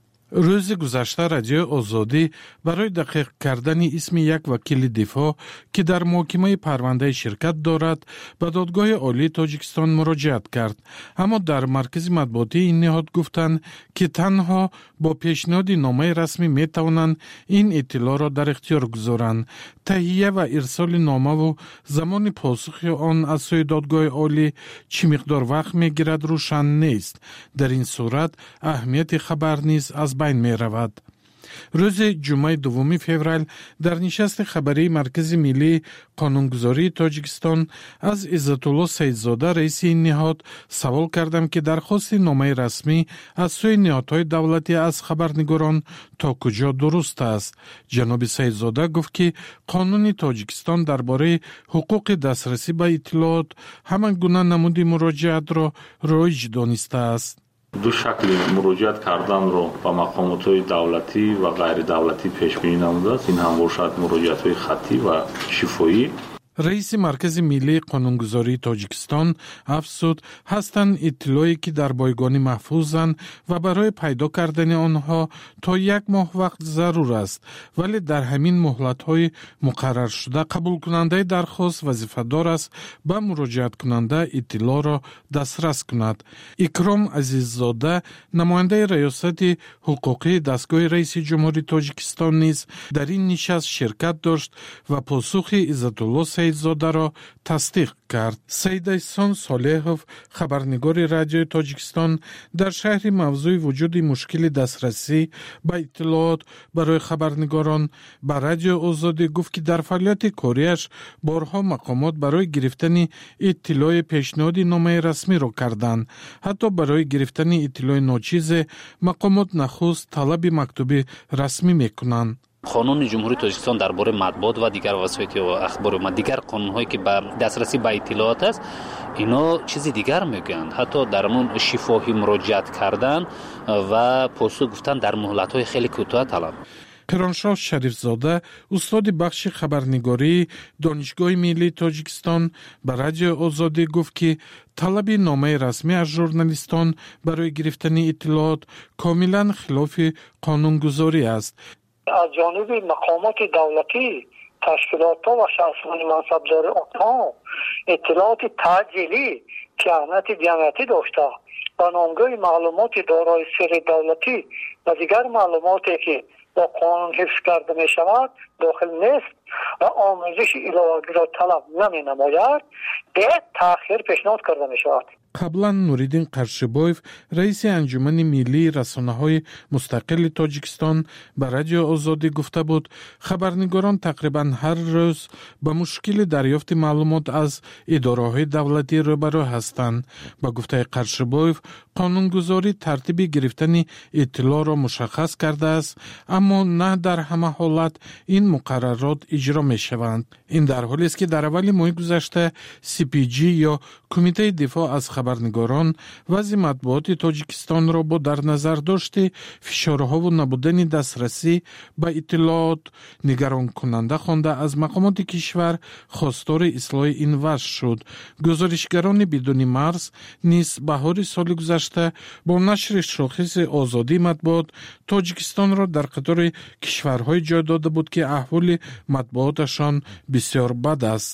S1: рӯзи гузашта радиои озодӣ барои дақиқ кардани исми як вакили дифоъ ки дар муҳокимаи парвандаи ширкат дорад ба додгоҳи олии тоҷикистон муроҷиат кард, аммо дар маркази матбуотии ин ниҳод гуфтанд ки танҳо бо пешниҳоди номаи расмӣ метавонанд ин иттилоъро дар ихтиёр гузоранд. таҳия ва ирсоли номаву замони посухи он аз сӯи додгоҳи олӣ чӣ миқдор вақт мегирад рӯшан нест. дар ин сурат аҳамияти хабар низ аз байн меравад. рӯзи ҷумъаи дуввуми феврал дар нишасти хабарии маркази миллии қонунгузории тоҷикистон аз Иззатулло Саидзода раиси ин ниҳод савол кардам ки дархости номаи расмӣ аз сӯи ниҳодҳои давлатӣ аз хабарнигорон то куҷо дуруст аст. ҷаноби Саидзода гуфт ки қонуни Тоҷикистон дар бораи ҳуқуқи дастрасӣ ба иттилоот ҳама гуна намуди муроҷиатро роиҷ донистааст.
S17: ду шакли муроҷиат карданро ба мақомотҳои давлатӣ ва ғайридавлатӣ пешбинӣ намудааст. ин ҳам бошад муроҷиатҳои хаттӣ ва шифоӣ.
S1: раиси маркази миллии қонунгузории тоҷикистон афзуд ҳастанд иттилоое ки дар бойгонӣ маҳфузанд ва барои пайдо кардани онҳо то як моҳ вақт зарур аст, вале дар ҳамин муҳлатҳои муқарраршуда қабулкунандаи дархост вазифадор аст ба муроҷиаткунанда иттилоъро дастрас кунад. Икром Азиззода, намояндаи раёсати ҳуқуқии дастгоҳи раиси ҷумҳурии Тоҷикистон низ дар ин нишаст ширкат дошт ва посухи Иззатулло Саидзодаро тасдиқ кард. Саидаҳсон Солеҳов, хабарнигори радиои Тоҷикистон, дар шаҳри мавзӯи вуҷуди мушкили дастрасӣ ба иттилоот барои хабарнигорон ба радиои Озодӣ гуфт ки дар фаъолияти корияш борҳо мақомот барои гирифтани иттилои пешниҳоди номаи расмиро карданд. ҳатто барои гирифтани иттилои ночизе мақомот нахуст талаби мактуби расмӣ мекунанд.
S6: қонуни ҷумҳурии Тоҷикистон дар бораи матбуот ва дигар васоити ахбори ва дигар қонунҳое ки ба дастрасӣ ба иттилоот аст, ино чизи дигар мегӯянд. ҳатто дар мун шифоҳӣ муроҷиат кардан ва посух гуфтан дар муҳлатҳои хеле кӯтоҳ талаб.
S1: қироншоҳ Шарифзода, устоди бахши хабарнигории Донишгоҳи миллии Тоҷикистон ба радиои Озодӣ гуфт ки талаби номаи расмӣ аз журналистон барои гирифтани иттилоот комилан хилофи қонунгузорӣ аст.
S7: از جانب مقامات دولتی تشکیلات و شخصان منصبدار آنها اطلاعات تعجیلی که اهمیت جمعیتی داشته و نامگاه معلومات دارای سر دولتی و دیگر معلوماتی که با قانون حفظ کرده می شود داخل نیست و آموزش علاوگی را طلب نمی نماید به تأخیر پیشنهاد کرده می شود.
S1: қаблан Нуриддин Қаршибоев, раиси анҷумани миллии расонаҳои мустақили Тоҷикистон ба радиои Озодӣ гуфта буд, хабарнигорон тақрибан ҳар рӯз ба мушкили дарёфти маълумот аз идораҳои давлатӣ рӯбарӯ ҳастанд. Ба гуфтаи Қаршибоев, қонунгузорӣ тартиби гирифтани иттилоъро мушаххас кардааст, аммо на дар ҳама ҳолат ин муқаррарот иҷро мешаванд. ин дар ҳолест ки дар аввали моҳи гузашта си пи ҷи ё Кумитаи дифоъ аз хабарнигорон вазъи матбуоти Тоҷикистонро бо дар назар дошти фишорҳову набудани дастрасӣ ба иттилоот нигаронкунанда хонда аз мақомоти кишвар хостори ислоҳи ин вазъ шуд. гузоришгарони бидуни марз низ баҳори соли гузашта бо нашри шохиси озодии матбуот Тоҷикистонро дар қатори кишварҳое ҷой дода буд ки аҳволи матбуоташон бисёр бад аст.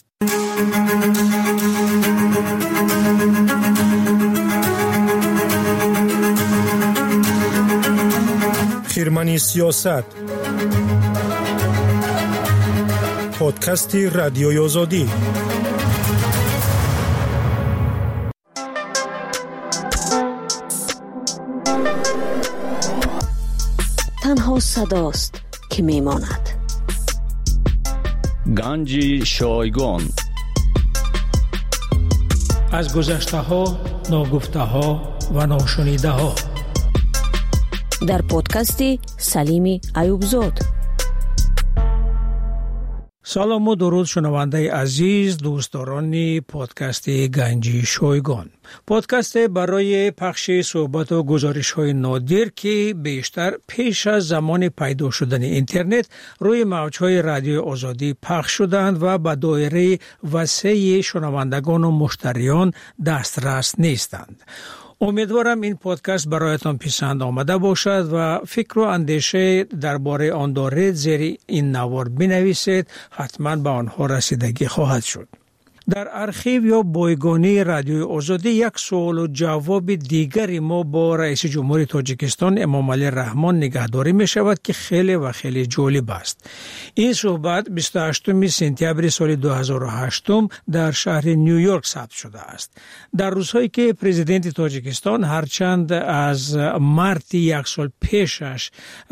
S10: خرمنی سیاست پادکستی رادیوی آزادی
S2: صداست که میماند.
S9: گنج شایگان.
S11: از گذشته ها، ناگفته ها و ناشنیده ها
S2: در پادکست سلیم ایوبزاد.
S11: سلام و درود شنونده عزیز، دوستداران پادکست گنج شایگان. پادکست برای پخش صحبت و گزارش های نادر که بیشتر پیش از زمان پیدا شدن اینترنت روی موج‌های رادیو آزادی پخش شدند و به دایره وسیع شنوندگان و مشتریان دسترس نیستند. امیدوارم این پادکست برایتان پسند آمده باشد و فکر و اندیشه درباره آن دارید زیر این نوار بنویسید، حتما به آنها رسیدگی خواهد شد. در ارشیو یا بایگانی رادیو آزادی یک سوال و جواب دیگری ما با رئیس جمهوری تاجیکستان امام علی رحمان نگهداری می شود که خیلی و خیلی جالب است. این صحبت بیست و هشتم سپتامبر سال دو هزار و هشت در شهر نیویورک ثبت شده است. در روزهایی که پرزیدنت تاجیکستان هرچند از مارت یک سال پیشش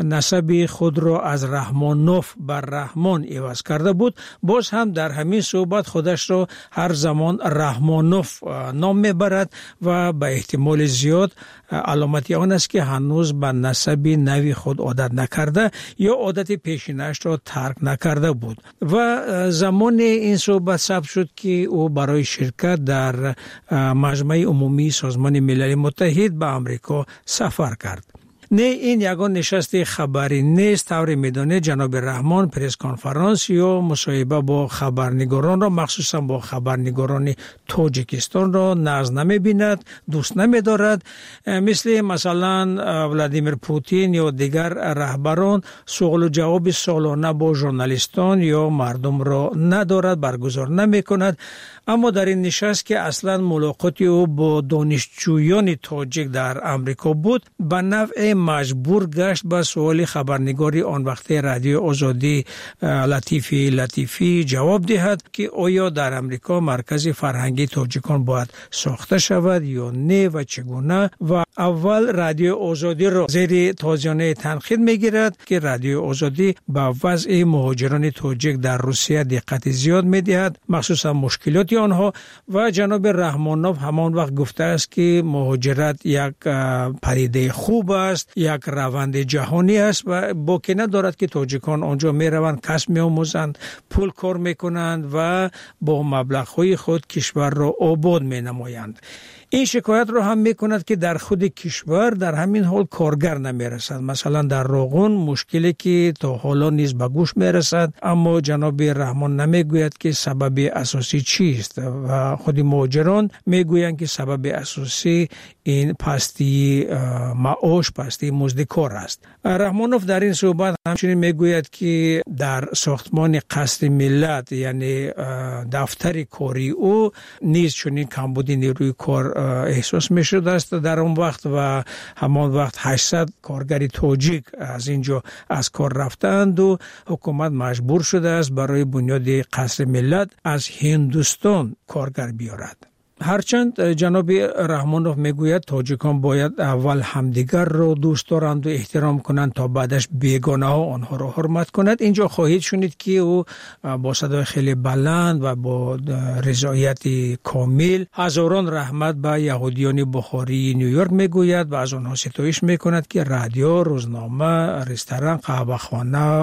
S11: نسب خود را از رحمانوف بر رحمان عوض کرده بود، باز هم در همین صحبت خودش را هر زمان رحمانوف نام میبرد و به احتمال زیاد علامتی آن است که هنوز به نسب نوی خود عادت نکرده یا عادت پیشینش را ترک نکرده بود و زمان این صحبت ثبت شد که او برای شرکت در مجمع عمومی سازمان ملل متحد به امریکا سفر کرد. نه این یگان نشست خبری نیست. طور میدانه جناب رحمان پرس کنفرانس یا مصاحبه با خبرنگاران را، مخصوصا با خبرنگاران تاجیکستان را ناز نمی بیند، دوست نمی دارد. مثل مثلا ولادیمیر پوتین یا دیگر رهبران سوال و جواب سالانه با ژورنالیستان یا مردم را ندارد، برگزار نمی کند. اما در این نشست که اصلا ملاقاتی او با دانشجویان تاجیک در امریکا بود، به نوع مجبور گشت به سوال خبرنگاری آن وقت رادیو آزادی لطیفی لطیفی جواب دهد که آیا در امریکا مرکز فرهنگی تاجیکان باید ساخته شود یا نه و چگونه. و اول رادیو آزادی را زیر تازیانه تنقید میگیرد که رادیو آزادی به وضع مهاجران تاجیک در روسیه دقت زیاد میدهد، مخصوصا مشکلات آنها. و جناب رحمانوف همان وقت گفته است که مهاجرت یک پدیده خوب است، یک روند جهانی است و باکی ندارد که تاجیکان آنجا می روند، کسب می آموزند، پول کار می کنند و با مبلغ‌های خود کشور را آباد می نمایند. این شکایت را هم می کند که در خود کشور در همین حال کارگر نمی رسد. مثلا در روغن مشکلی که تا حالا نیز به گوش می رسد، اما جناب رحمان نمی گوید که سبب اساسی چیست و خود مهاجران می گویند که سبب اساسی این پستی معاش، پستی مزد کار است. رحمانوف در این صحبت همچنین می گوید که در ساختمان قصر ملت یعنی دفتر کاری او نیز چنین کمبودی نیروی کار احساس می شده است در اون وقت و همان وقت هشتصد کارگر تاجیک از اینجا از کار رفتند و حکومت مجبور شده است برای بنیاد قصر ملت از هندوستان کارگر بیارد. هرچند جناب رحمانوف میگوید تاجیکان باید اول همدیگر را دوست دارند و احترام کنند تا بعدش بیگانه ها آنها را حرمت کند، اینجا خواهید شنید که او با صدای خیلی بلند و با رضایت کامل هزاران رحمت به یهودیان بخاری نیویورک میگوید و از آنها ستایش میکند که رادیو، روزنامه، رستوران، قهوه‌خانه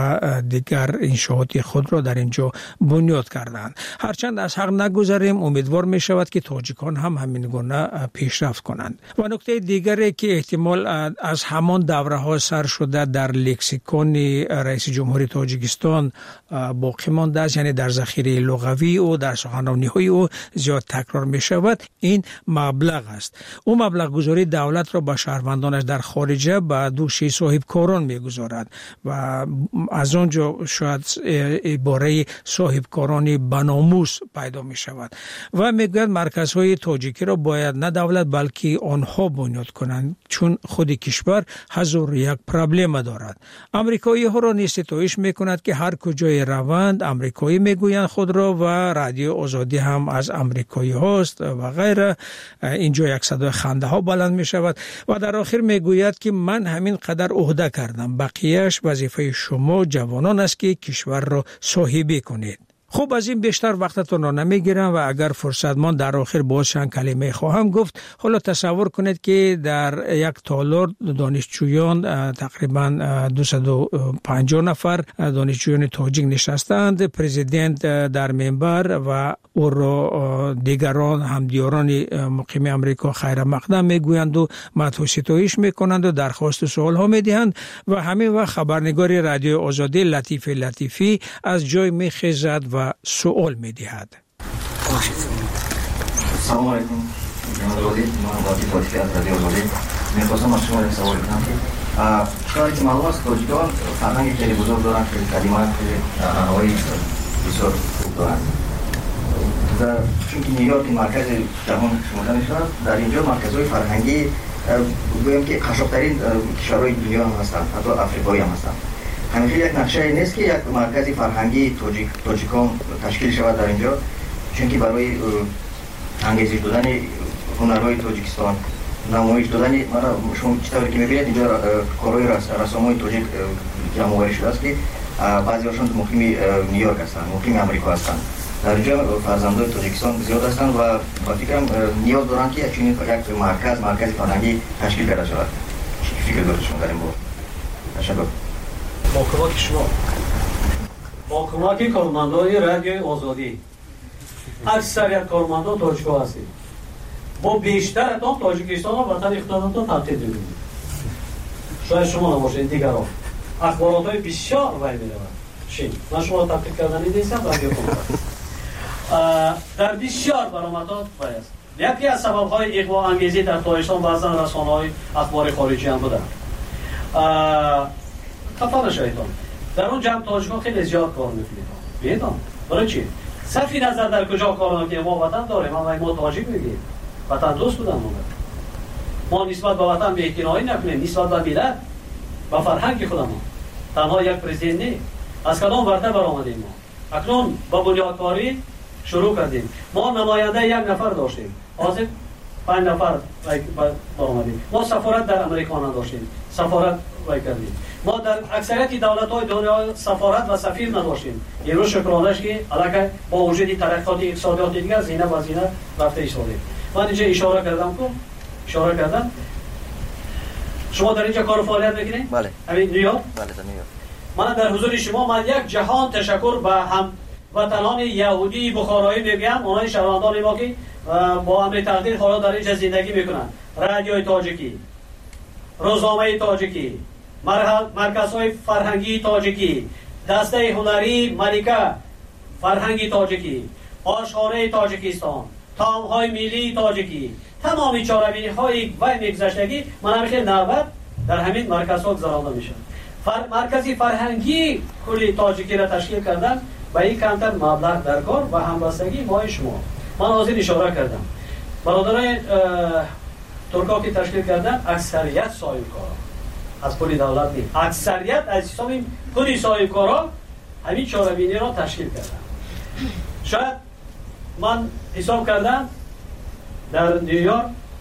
S11: و دیگر انشاءات خود را در اینجا بنیاد کردند. هرچند از حق نگذریم، امیدوار میشود که تاجیکان هم همین گونه پیشرفت کنند. و نکته دیگری که احتمال از همان دوره ها سر شده در لکسیکون رئیس جمهوری تاجیکستان باقی مانده است، یعنی در ذخیره لغوی او، در سخنرانی های او زیاد تکرار می شود، این مبلغ است. او مبلغ گذاری دولت را به شهروندانش در خارجه به دوش صاحب کاران می گذارد و از آنجا شاید عباره صاحب کارانی بناموس پیدا می شود و می گوید میگوید مرکزهای تاجیکی را باید نه دولت بلکه آنها بنیاد کنند، چون خود کشور هزار یک پرابلم دارد. امریکایی ها را نیز ستایش میکند که هر کجای روند امریکایی میگویند خود را و رادیو آزادی هم از امریکایی هاست و غیره. اینجا یک صدای خنده ها بلند می شود و در آخر میگوید که من همین قدر عهده کردم، بقیهش وظیفه شما جوانان است که کشور را صاحبی کنید. خب از این بیشتر وقتتون را نمیگیرم و اگر فرصت من در آخر باز چند کلمه خواهم گفت. حالا تصور کنید که در یک تالار دانشجویان تقریبا دویست و پنجاه نفر دانشجویان تاجیک نشستند، پرزیدنت در منبر و او را دیگران همدیاران مقیم امریکا خیر مقدم میگویند و مدح و ستایش میکنند و درخواست و سوال ها میدهند و همین وقت خبرنگار رادیو آزادی لطیف لطیفی از جای میخیزد و سوال میدهد.
S12: سلام علیکم جناب وزیر، من وزیر تاجیکی از رادیو آزادی میخواستم از شما یک سوال کنم که شاید که معلوم است تاجیکان فرهنگ خیلی بزرگ دارند، خیلی قدیمانه، خیلی آنهای بسیار خوب دارند. چون که نیویورک مرکز جهان شمرده میشود، در اینجا مرکزهای فرهنگی بگویم که قشنگترین کشورهای دنیا هم هستند، حتی افریقایی هم هستند. همیشه یک نقشه نیست که یک مرکز فرهنگی تاجیک تاجیکان تشکیل شود در اینجا، چون که برای انگیزش دادن هنرهای تاجیکستان، نمایش دادن، شما چطوری که میبینید اینجا کارهای رسامای تاجیک جمع‌آوری شده است که بعضی هاشون مقیم نیویورک هستند، مقیم امریکا هستند. در اینجا فرزندان تاجیکستان زیاد هستند و با فکرم نیاز دارند که چنین یک مرکز مرکز فرهنگی تشکیل کرده شود. فکر دارید شما در این باره؟ تشکر.
S14: با کمک شما، با کمک کارمندان رادیو آزادی، اکثریت کارمندان تاجیک‌ها هستید. با بیشترتان تاجیکستان و وطن خودتان تبدیل می‌کنید. شاید شما نباشید، دیگران اخبارات‌های بسیار وای می‌رود. چی؟ من شما را تبدیل کردنی نیستم، رادیو کنم. در بسیار برآمدات وای است. یکی از سبب‌های اغوا انگیزی در تاجیکستان بعضا رسانه‌های اخبار خارجی هم بودند. خفا نشویدان. در اون جمع تاجیک‌ها خیلی زیاد کار می‌کنید. بیایید. برای چی؟ صرفی نظر در کجا کار می‌کنیم، ما وطن داریم، ما ما تاجیک میگیم. وطن دوست بودن ما. ما نسبت به وطن بی‌اعتنایی نکنیم، نسبت به ملت، به فرهنگ خودمان. تنها یک پرزیدنت نه. از کدام ورده برآمدیم ما. اکنون با بنیادکاری شروع کردیم. ما نماینده یک نفر داشتیم. حاضر پنج نفر برآمدیم. ما سفارت در امریکا نداشتیم. سفارت وای کردیم. ما در اکثریت دولت‌های دنیا سفارت و سفیر نداشتیم. امروز شکرانش که علاقه با وجود ترقیات اقتصادی دیگر زینه و زینه رفته ایستاده. من اینجا اشاره کردم که اشاره کردم شما در اینجا کار و فعالیت می‌کنید؟
S12: بله.
S14: همین نیویورک؟
S12: بله، در نیویورک.
S14: من در حضور شما من یک جهان تشکر به هم وطنان یهودی بخارایی میگم، اونای شهروندان ما که با امر تقدیر حالا در اینجا زندگی میکنن. رادیوی تاجیکی، روزنامه تاجیکی، مرکزهای فرهنگی تاجیکی، دسته هنری ملکه فرهنگی تاجیکی، آشخانه تاجیکستان، طعام‌های ملی تاجیکی، تمامی چاره‌بینی‌های و میگذشتگی من خیلی نوبت در همین مرکزها گذرانده میشن. فر... مرکزی فرهنگی کلی تاجیکی را تشکیل کردن و این کمتر مبلغ در کار و همبستگی ما شما. من از این اشاره کردم. برادران ترکا که تشکیل کردن اکثریت صاحبکارا از پول دولت نیست. اکثریت از حساب این پول صاحبکارا همین چاره‌بینی را تشکیل کردن. شاید من حساب کردم در نیویورک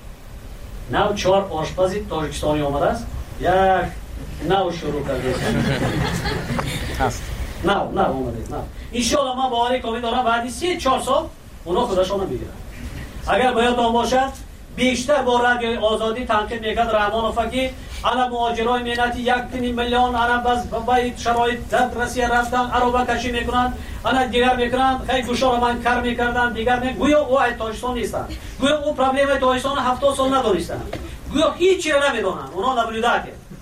S14: نو چهار آشپز تاجیکستانی آمده است. یک نو شروع کرده است. نو نو آمده است. ان شاء الله من باوری کامل دارم بعد سه چهار سال اونا خودشون میگیرن. اگر باید آن باشد بیشتر با رادیو آزادی تنقید میکرد رحمان فقیه انا مهاجرای ملتی یک میلیون انا بس باید شرایط در روسیه رفتن عربه کشی میکنن انا دیگر میکنن خیلی گوشا رو من کار میکردن دیگر می گویا او تاجیکستان نیستن گویا او پرابلم تاجیکستان هفتاد سال ندونستن گویا هیچی رو نمیدونن اونا نبودات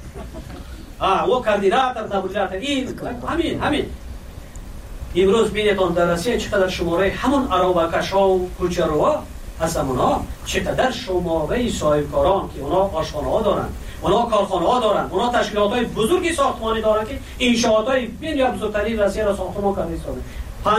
S14: آ او کاندیدات نبودات این همین همین امروز بینتون در روسیه چقدر شماره همون عربه کشا و کوچروا هستن اونا چقدر شماره صاحبکاران که اونا آشخانه ها دارن اونا کارخانه ها دارن اونا تشکیلات های بزرگی ساختمانی دارن که انشاءات های بین یا بزرگترین روسیه را ساختمان کرده است. پنج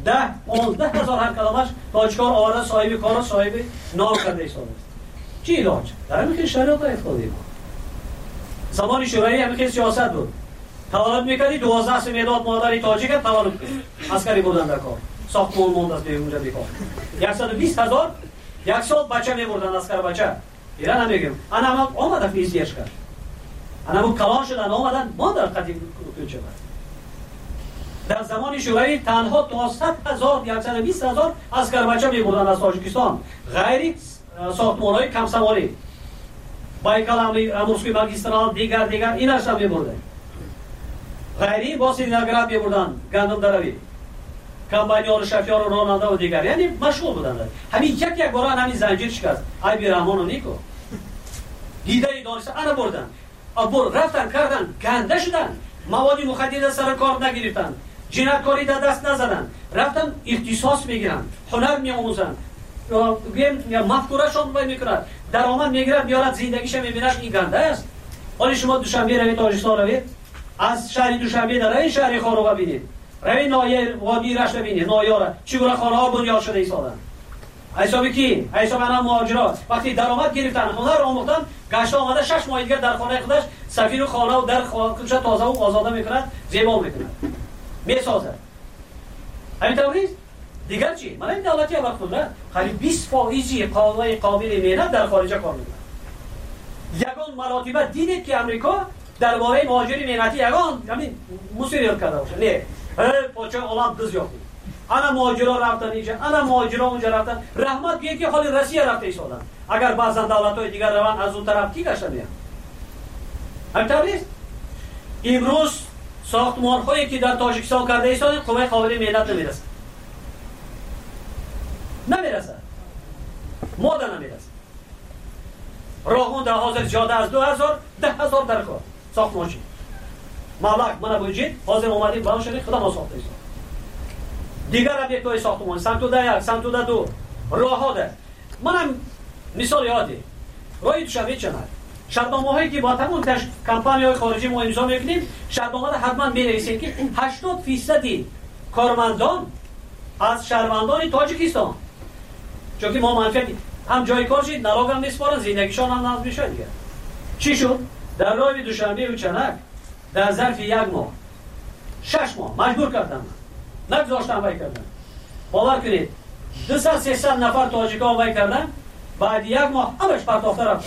S14: ده پانزده هزار هر کلامش تاجکار آورده صاحب کار صاحب نام کرده ایستاده است. چی علاج؟ در همین شریعت افتادیم. زمان شورایی همین سیاست بود. تولد میکردی دوازده سه مداد مادری تاجیک تولد کرد. عسکری بودن در کار. ساختمان موند از به اونجا بیکار. صد و بیست هزار یک سال بچه میبردن اسکر بچه. ایران نمیگم. انا هم آمدن فیزیش کرد. انا هم کلان شدن آمدن ما در قدیم کوچه بود. در زمان شورایی تنها تا صد هزار صد و بیست هزار اسکر بچه میبردن از تاجیکستان. غیر ساختمان‌های کم سواری. بایکال امروزکی ماگیسترال دیگر دیگر ایناش هم میبردن. غیری با سینگراد میبردن گندم دروی. کمباینیار شفیار و راننده و دیگر یعنی مشغول بودن. همین یک یک بار همین زنجیر شکست. ای بی رحمان و نیکو. دیده ای دانسته انا بردن. ابر رفتن کردن گنده شدن. مواد مخدر سر کار نگرفتن. جنایتکاری در دست نزدن. رفتن اختصاص میگیرن. هنر میآموزن. یا مفکورشون باید میکنند درآمد میگیرد میارد زندگیش میبیند این گنده است. حالی شما دوشنبه روید تاجیکستان روید از شهر دوشنبه در این شهر خارو ببینید روید نایه وادی رشت ببینید نایه چگونه خانه ها بنیاد شده ایستادن حسابی کی حساب انا مهاجرات وقتی درآمد گرفتن هنر آموختن گشت آمده شش ماه دیگر در خانه خودش سفیر خانه و در خودش تازه و آزاده میکند زیبا میکند میسازد همین طوریه دیگر چی؟ من این دولتی وقت بوده خیلی بیست فائزی قابل قابل مهنت در خارج کار میکنه. یگان مراتبه دیدید که امریکا درباره مهاجری مهنتی یگان همین مسئولیت کرده باشه. نه، پاچه عالم دز یافت. انا مهاجرا رفتن اینجا، انا مهاجرا اونجا رفتن. رحمت بیه که حال روسیه رفته ایستادن. اگر بعضا دولت‌های دیگر روان از اون طرف کی گشتن میان؟ همینطوری است. امروز ساختمان‌هایی که در تاجیکستان کرده ایستادن قوه قابل مهنت نمیرسه. نمیرسه ماده نمیرسه راهون در حاضر جاده از دو هزار ده هزار در کار ساختمانچی مالک منو بوجید حاضر اومدیم بلان شدید خدا ما ساخته ایستان دیگر هم یک دوی ساختمان سمتوده یک سمتوده دو راه ها ده منم مثال یادی راهی دوشنبه چند شرطنامه هایی که با تمام کمپانی های خارجی ما امضا میکنیم شرطنامه ده حتما بنویسید که هشتاد فیصدی کارمندان از شهروندان تاجیکستان چون که ما منفعتی هم جای کار شد نراغ هم میسپارن زندگیشان هم نظم میشه دیگه چی شد؟ در راه دوشنبه و چنک در ظرف یک ماه شش ماه مجبور کردن نگذاشتن وای کردن باور کنید دویست سیصد نفر تاجیکا وای کردن بعد یک ماه همش پرتافته رفتن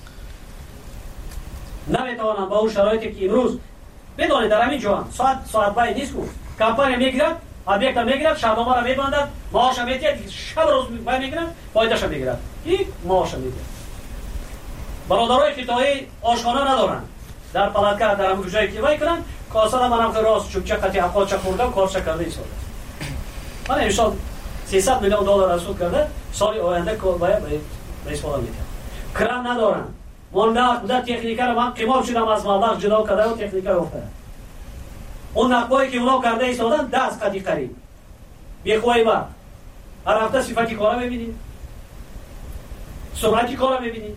S14: نمیتوانم با اون شرایطی که امروز بدانید در همین جوان ساعت ساعت بای نیست بود کمپانی میگیرد ابیکت میگیرد شبنامه را میبندد معاش میگیرد شب روز میگیرد فایدهش میگیرد این معاش میگیرد برادرای خطایی آشکارا ندارن در پلاتکار در همون جایی که وای کنن کاسه منم که راست چوبچه قطعی افقات خوردم کارش کرده ایستاده من امسال سیصد میلیون دلار رسول کرده سال آینده کار باید به استفاده میکنم کرم ندارن من نه تکنیکر رو من قیمت شدم از مبلغ جدا کرده و تکنیکر افتاده اون نقبایی که اونا کرده ایستادن دست قدی قریب بیخواهی با هر هفته صفتی کارا میبینید سرعتی کارا میبینید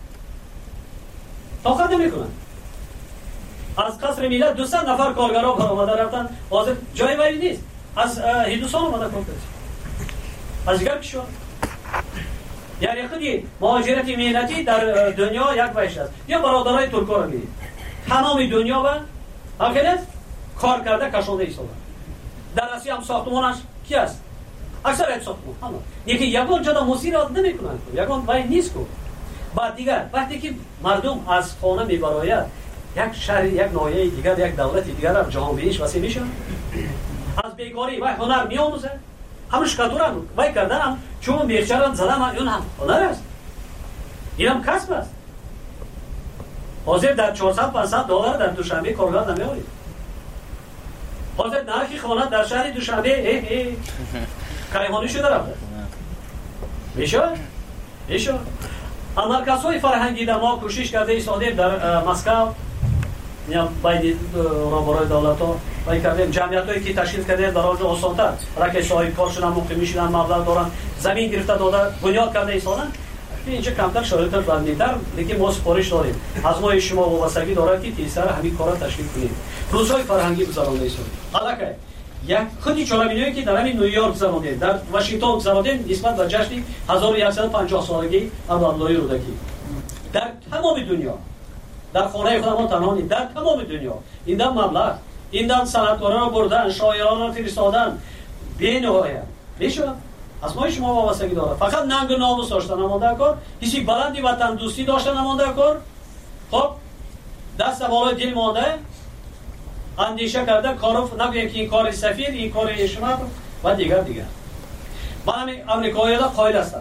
S14: طاقت نمیکنن از قصر ملت دویست نفر کارگرها برآمده رفتن حاضر جای ولی نیست از هندوستان اومده کار کرد از دیگر کشور یعنی خودی مهاجرت مهنتی در دنیا یک وجه است یا برادرای ترکا رو میدید تمام دنیا و همکنه کار کرده کشانده ایستادن در روسیه هم ساختمانش کی است اکثر یک ساختمان همون یکی یگان جدا مسیرات نمیکنن یگان وای نیست کو بعد دیگر وقتی که مردم از خانه میبراید یک شهر یک ناحیه دیگر یک دولت دیگر هم جهان بینیش وسیع میشه از بیکاری و هنر میآموزه همش کاتورن وای کردن هم چون میخچرن زدن اون هم هنر است این هم کسب است حاضر در چهارصد پانصد دلار در دوشنبه کارگر نمیاری حاضر نرخی خانه در شهر دوشنبه ای ای کایمانی شده رفته میشه میشه مرکزهای فرهنگی در ما کوشش کرده ایستادیم در مسکو یا باید برای دولت ها باید کردیم جمعیت هایی که تشکیل کرده در آنجا آسانتر رکه صاحب کار شدن مقیمی شدن مبلغ دارن زمین گرفته داده بنیاد کرده ایستادن اینجا کمتر شرایط بندی‌تر لیکن ما سپارش داریم از ما شما وابستگی داره که تیسر همین کارا تشکیل کنیم روزهای فرهنگی گذرانده ایستادیم حالا که یک خودی چهار میلیونی که در همین نیویورک گذرانده، در واشنگتن گذرانده نسبت به جشن هزار و صد و پنجاه سالگی عبدالله رودکی. در تمام دنیا، در خانه خودمان تنها نیست، در تمام دنیا این دم مبلغ، این دم صنعتکاران را بردن، شاعران را فرستادن بی نهایت. میشه از ما شما وابستگی داره. فقط ننگ و ناموس داشتن نمانده کار، هیچی بلندی وطن دوستی داشتن نمانده کار. خب دست بالای دل مانده، اندیشه کرده کارو نگویم که این کار سفید، این کار شما و دیگر دیگر. من همین امریکایی را قائل هستم.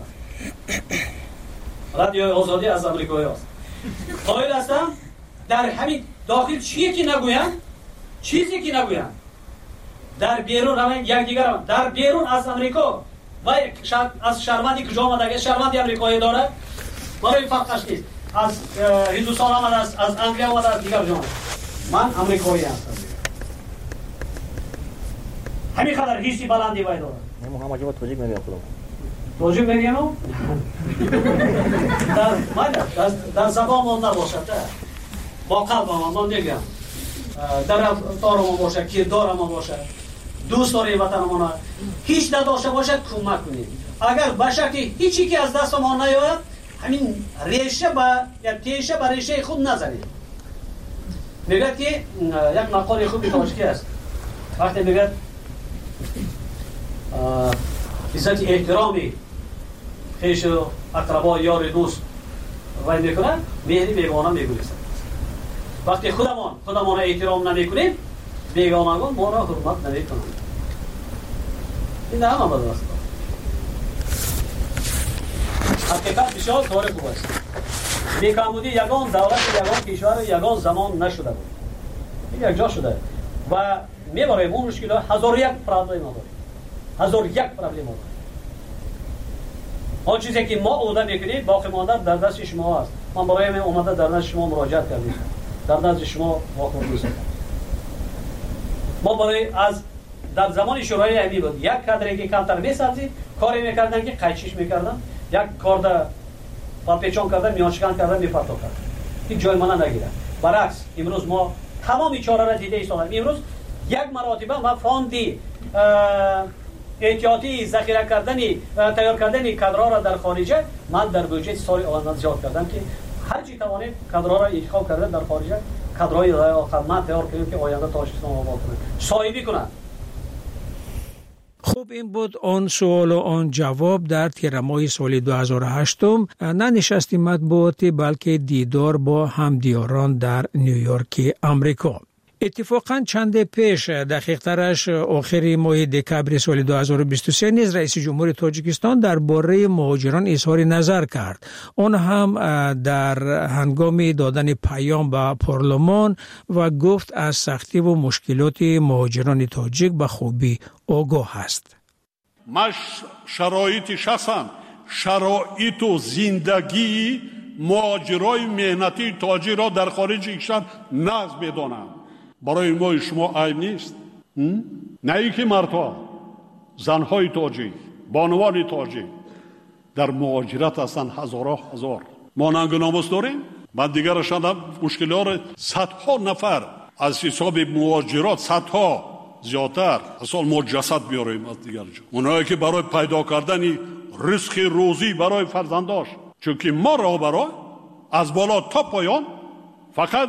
S14: رادیو آزادی از امریکایی هست. قائل هستم در همین داخل چیزی که نگویم، چیزی که نگویم در بیرون همین یک دیگر هم در بیرون از امریکا و از شهروندی که جا آمده شهروندی امریکایی داره برای فرقش نیست، از هندوستان آمده است، از انگلیس آمده است، دیگر جا. من امریکایی هستم. همین خاطر هیچی بلندی وای داره.
S12: ما هم جواب توجیه میگم خودم.
S14: توجیه میگم؟ در من در زبان ما نباشد. با قلب ما من میگم. در رفتار ما باشه، کردار ما باشه، دوست داری وطن ما، هیچ نداشته باشد کمک کنید. اگر باشه که هیچی که از دست ما نیاید، همین ریشه با یا تیشه با ریشه خود نزنید. میگه که یک مقاله خوبی تاجیکی است. وقتی میگه عزت احترامی خیش و اقربا یار دوست وای میکنه، مهری بیگانه میگویست. وقتی خودمان خودمان احترام نمیکنیم، بیگانگان ما را حرمت نمیکنند. این همه بدون است. حقیقت بسیار کار خوب است. بیکامودی یگان دولت یگان کشور یگان زمان نشده بود. این یک جا شده و میبریم اون مشکلات هزار یک پرابلم داریم. هزار یک پرابلم داریم. آن چیزی که ما عهده میکنیم باقی مانده در دست شما است. من برای من اومده در نزد شما مراجعت کردم. در نزد شما واقع نیست. ما برای از در زمان شورای علی بود یک کادری که کمتر میسازید کاری میکردن که قیچیش میکردن، یک کارد با پیچان کردن میانشکن کردن میپرتو کردن. هیچ جای ما نگیره. برعکس امروز ما تمام این چاره را دیده ایستادیم. امروز یک مراتبه ما فاندی احتیاطی ذخیره کردنی تیار کردنی کادرها را در خارجه من در بودجه سال آینده زیاد کردم که هر چی توانید کادرها را انتخاب کردن در خارجه کادرهای خدمت تیار کنیم که آینده تاجیکستان آباد کنه، صاحبی کنن.
S11: خوب این بود آن سوال و آن جواب در تیر ماه سال دو هزار و هشت، نه نشستی مطبوعاتی بلکه دیدار با همدیاران در نیویورک امریکا. اتفاقاً چند پیش دقیق ترش آخر ماه دکبر سال دو هزار و بیست و سه نیز رئیس جمهور تاجیکستان درباره مهاجران اظهار نظر کرد. آن هم در هنگام دادن پیام به پارلمان و گفت از سختی و مشکلات مهاجران تاجیک به خوبی آگاه است.
S15: من شرایط شخصا شرایط و زندگی مهاجرای مهنتی تاجیک را در خارج کشور نقض بدانم. برای ما شما عیب نیست. نه ای که مردها زنهای تاجیک بانوان تاجیک در مهاجرت هستند هزارها هزار. ما ننگ و ناموس داریم. من دیگر شدم مشکلات صدها نفر از حساب مهاجرات صدها زیادتر اصلا ما جسد بیاریم از دیگر جا. اونایی که برای پیدا کردن رزق روزی برای فرزنداش، چون که ما را برای از بالا تا پایان فقط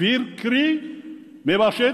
S15: فکری میباشد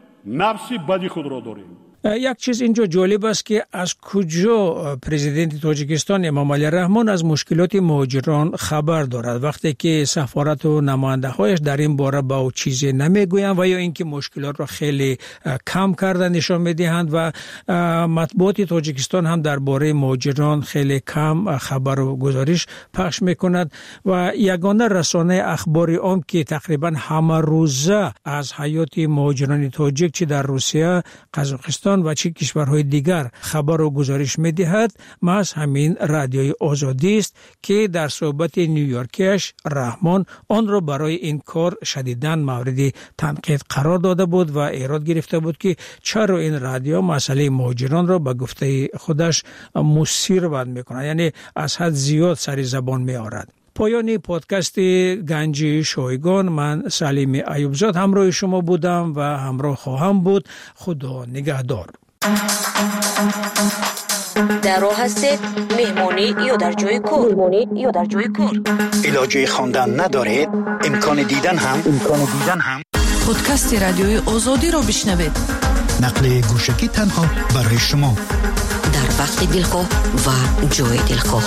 S15: نفسی بدی خود را داریم.
S11: یک چیز اینجا جالب است که از کجا پرزیدنت تاجیکستان امام علی رحمان از مشکلات مهاجران خبر دارد وقتی که سفارت و نماینده هایش در این باره با او چیزی نمیگویند و یا اینکه مشکلات را خیلی کم کرده نشان میدهند و مطبوعات تاجیکستان هم درباره مهاجران خیلی کم خبر و گزارش پخش میکند و یگانه رسانه اخباری عام که تقریبا همه روزه از حیات مهاجران تاجیک چه در روسیه، قزاقستان و چه کشورهای دیگر خبر و گزارش می‌دهد محض همین رادیوی آزادی است که در صحبت نیویورکیش رحمان آن را برای این کار شدیداً مورد تنقید قرار داده بود و ایراد گرفته بود که چرا این رادیو مسئله مهاجران را به گفته خودش مثیر بد می‌کند، یعنی از حد زیاد سر زبان می‌آورد. پایان پادکست گنج شایگان، من سلیم ایوبزاد همراه شما بودم و همراه خواهم بود. خدا نگهدار.
S2: در راه هستید مهمانی یا در جای کار مهمانی یا در جای کار
S16: علاجه خواندن ندارید امکان دیدن هم امکان دیدن هم
S18: پادکست رادیوی آزادی رو بشنوید.
S16: نقل گوشکی تنها برای شما
S2: در وقت دلخواه و جای دلخواه.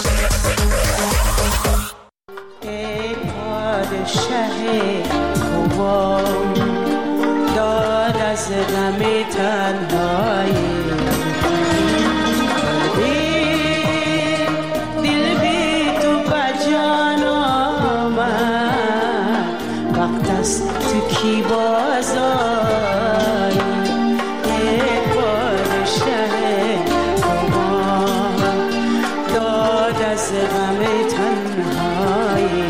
S19: ای پادشه خوبان داد از غم تنهایی دل بی تو بجان آمد وقت است تو کی بازاری ای پادشه خوبان داد از غم تنهایی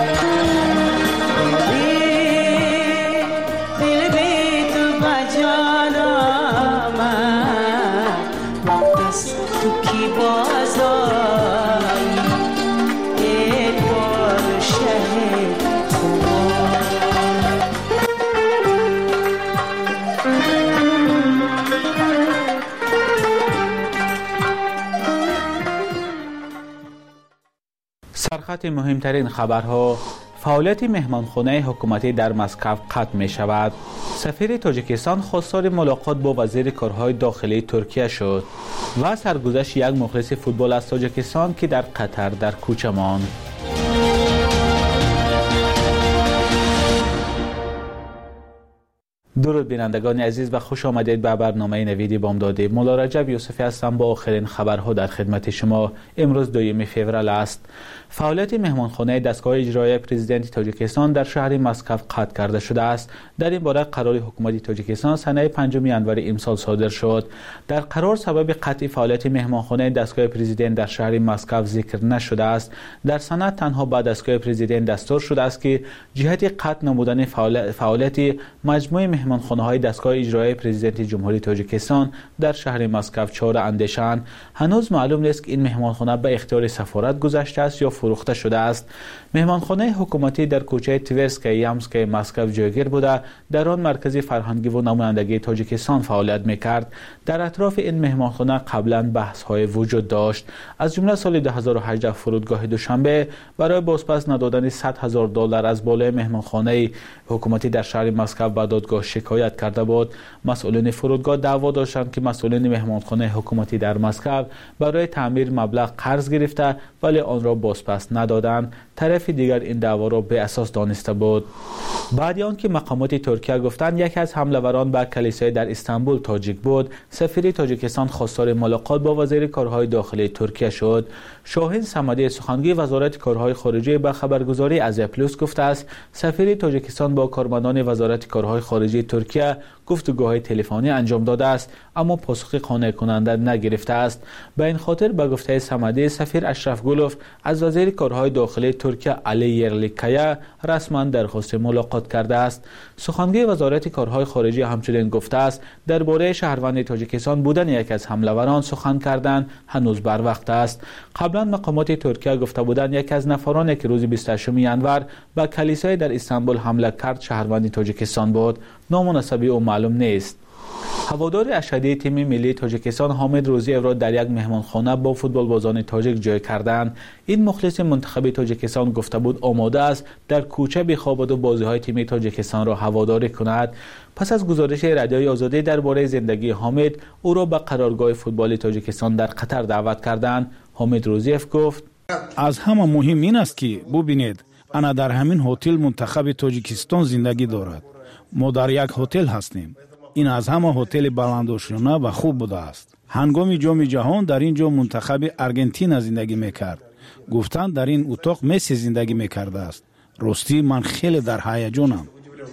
S20: سرخط مهمترین خبرها: فعالیت مهمانخانه حکومتی در مسکو قطع می شود. سفیر تاجیکستان خواستار ملاقات با وزیر کارهای داخلی ترکیه شد و سرگذشت یک مخلص فوتبال از تاجیکستان که در قطر در کوچه ماند. درود بینندگان عزیز و خوش آمدید به برنامه نویدی بامداد. مولا رجب یوسفی هستم با آخرین خبرها در خدمت شما. امروز دوم فوریه است. فعالیت مهمانخانه دستگاه اجرایی پرزیدنت تاجیکستان در شهر مسکو قطع کرده شده است. در این باره قرار حکومت تاجیکستان سنه پنجم ژانویه امسال صادر شد. در قرار سبب قطع فعالیت مهمانخانه دستگاه پرزیدنت در شهر مسکو ذکر نشده است. در سند تنها با دستگاه پرزیدنت دستور شده است که جهت قطع نمودن فعالیت مجموعه مهمانخانه های دستگاه اجرایی پرزیدنت جمهوری تاجیکستان در شهر مسکو چهار اندیشان. هنوز معلوم نیست که این مهمانخانه به اختیار سفارت گذاشته است یا فروخته شده است. مهمانخانه حکومتی در کوچه تورسکای یامسکای مسکو جایگیر بوده. در آن مرکز فرهنگی و نمایندگی تاجیکستان فعالیت میکرد. در اطراف این مهمانخانه قبلا بحث های وجود داشت. از جمله سال دو هزار و هجده فرودگاه دوشنبه برای بازپس ندادن صد هزار دلار از بالای مهمانخانه حکومتی در شهر مسکو به دادگاه شکایت کرده بود. مسئولین فرودگاه دعوا داشتند که مسئولین مهمانخانه حکومتی در مسکو برای تعمیر مبلغ قرض گرفته ولی آن را بازپس ندادند. طرف دیگر این دعوا را به اساس دانسته بود. بعد آن که مقامات ترکیه گفتند یکی از حمله‌وران به کلیسای در استانبول تاجیک بود، سفیر تاجیکستان خواستار ملاقات با وزیر کارهای داخلی ترکیه شد. شاهین صمدی سخنگوی وزارت کارهای خارجه به خبرگزاری آزیا پلوس گفته است سفیر تاجیکستان با کارمندان وزارت کارهای خارجه ترکیه گفتگوهای تلفنی انجام داده است اما پاسخ قانع کننده نگرفته است. به این خاطر به گفته صمدی سفیر اشرف گلوف از وزیر کارهای داخلی ترکیه علی یرلیکایا رسما درخواست ملاقات کرده است. سخنگوی وزارت کارهای خارجه همچنین گفته است درباره شهروند تاجیکستان بودن یک از حمله‌وران سخن کردن هنوز بر وقت است. قبلا مقامات ترکیه گفته بودند یک از نفرانی که روز بیست و هشتم ژانویه به کلیسای در استانبول حمله کرد شهروند تاجیکستان بود. نام و نسب او معلوم نیست. هوادار اشدی تیم ملی تاجیکستان حامد روزیف را در یک مهمانخانه با فوتبالبازان تاجیک جای کردند. این مخلص منتخب تاجیکستان گفته بود آماده است در کوچه بخوابد و بازی‌های تیم تاجیکستان را هواداری کند. پس از گزارش رادیوی آزادی درباره زندگی حامد، او را به قرارگاه فوتبال تاجیکستان در قطر دعوت کردند. حامد روزیف گفت:
S21: از همه مهم این است که ببینید انا در همین هتل منتخب تاجیکستان زندگی دارد. ما در یک هتل هستیم. این از همه هتل بلندوشانه و خوب بوده است. هنگام جام جهان در اینجا منتخب ارژانتین زندگی میکرد. گفتند در این اتاق مسی زندگی میکرده است. راستی من خیلی در هیجانم.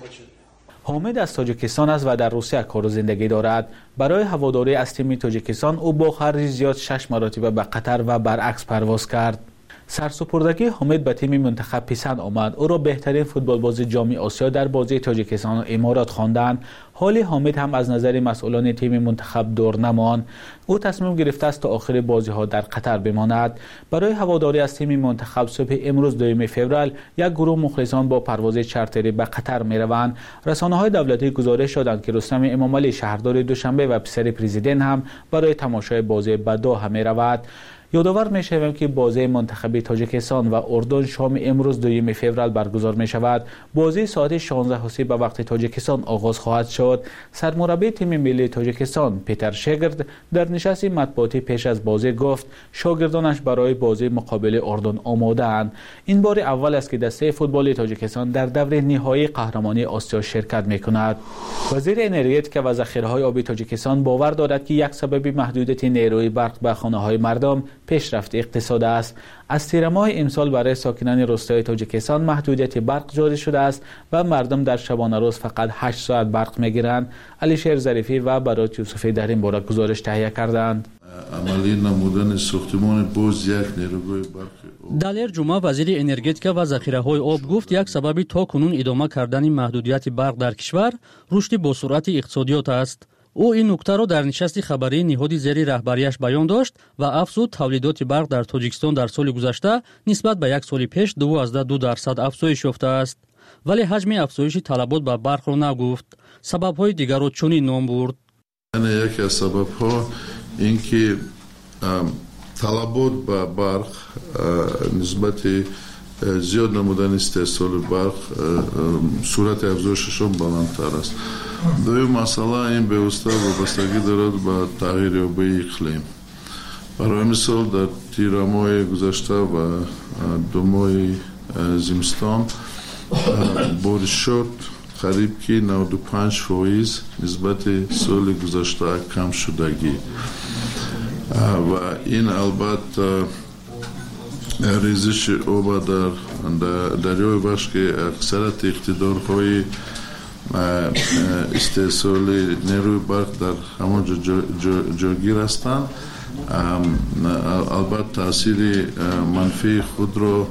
S20: حامد از تاجیکستان است و در روسیه کار و زندگی دارد. برای هواداری از تیم تاجیکستان او با خرج زیاد شش مرتبه به قطر و برعکس پرواز کرد. سرسپردگی حامد به تیم منتخب پسند آمد. او را بهترین فوتبالباز جام آسیا در بازی تاجیکستان و امارات خواندند. حالی حامد هم از نظر مسئولان تیم منتخب دور نماند. او تصمیم گرفته است تا آخر بازی ها در قطر بماند. برای هواداری از تیم منتخب صبح امروز دوم فوریه یک گروه مخلصان با پرواز چارتری به قطر می روند. رسانه های دولتی گزارش دادند که رستم امامعلی شهردار دوشنبه و پسر پرزیدنت هم برای تماشای بازی به دوحه می رود. یادآور می شویم که بازی منتخب تاجیکستان و اردن شام امروز دوم فوریه برگزار می شود. بازی ساعت شانزده و سی به وقت تاجیکستان آغاز خواهد شد. سرمربی تیم ملی تاجیکستان پیتر شگرد در نشست مطبوعاتی پیش از بازی گفت شاگردانش برای بازی مقابل اردن آماده اند. این بار اول است که دسته فوتبال تاجیکستان در دور نهایی قهرمانی آسیا شرکت می کند. وزیر انرژی و ذخیره‌های آبی تاجیکستان باور دارد که یک سبب محدودیت نیروی برق به خانه‌های مردم پیشرفت اقتصاد است. از تیر ماه امسال برای ساکنان روستای تاجیکستان محدودیت برق جاری شده است و مردم در شبانه روز فقط هشت ساعت برق میگیرند. علیشیر ظریفی و برات یوسفی در این باره گزارش تهیه کردند.
S3: عملی نمودن ساختمان باز یک نیروگاه برق.
S4: دلیر جمعه وزیر انرژی و ذخیره‌های آب گفت یک سبب تا کنون ادامه کردن محدودیت برق در کشور رشد با سرعت اقتصادیات است. او این نکته را در نشست خبری نهاد زیر رهبریش بیان داشت و افزود تولیدات برق در تاجیکستان در سال گذشته نسبت به یک سال پیش دوازده درصد افزایش یافته است. ولی حجم افزایش طلبات به برق را نگفت. سبب‌های دیگر را چنین نام برد.
S3: یکی از سبب‌ها این که طلبات به برق نسبت زیاد نمودن استحصال برق صورت افزایششون بلندتر است. دوم مسئله این پیوسته وابستگی دارد به تغییر یابی اقلیم. برای مثال در تیر ماه گذشته و دو ماه زمستان بارش شد قریب که نود و پنج فیصد نسبت سال گذشته کم شدگی و این البته ریزش آب در دریای بخش که اکثرت اقتدارهای استحصال نیروی برق در همون جاگیر هستند البته تاثیر منفی خود را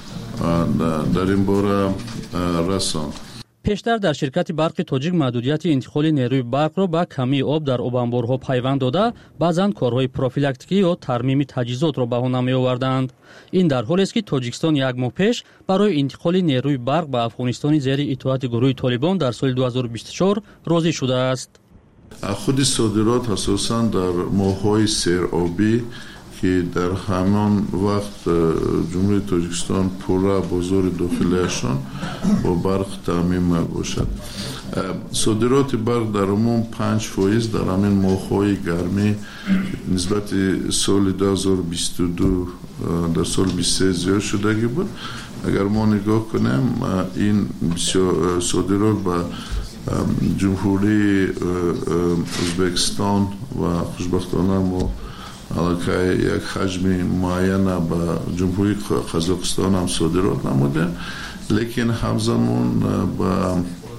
S3: در این باره رساند.
S4: پیشتر در شرکت برق تاجیک محدودیت انتقال نیروی برق را به کمی آب در آبانبارها پیوند داده بعضاً کارهای پروفیلاکتیکی یا ترمیم تجهیزات را بهانه می آوردند. این در حالی است که تاجیکستان یک ماه پیش برای انتقال نیروی برق به افغانستان زیر اطاعت گروه طالبان در سال دو هزار و بیست و چهار راضی شده است.
S3: خود صادرات اساساً در ماه‌های سیرآبی که در همان وقت جمهوری تاجیکستان پورا بازار داخلیشان با برق تامین باشد. صادرات برق در عموم پنج فیصد در همین ماه‌های گرمی نسبت سال دو هزار و بیست و دو در سال بیست و سه زیاد شدگی بود. اگر ما نگاه کنیم این صادرات به جمهوری ازبکستان و خوشبختانه ما علاقه یک حجم معین به جمهوری قزاقستان هم صادرات نموده، لیکن همزمان به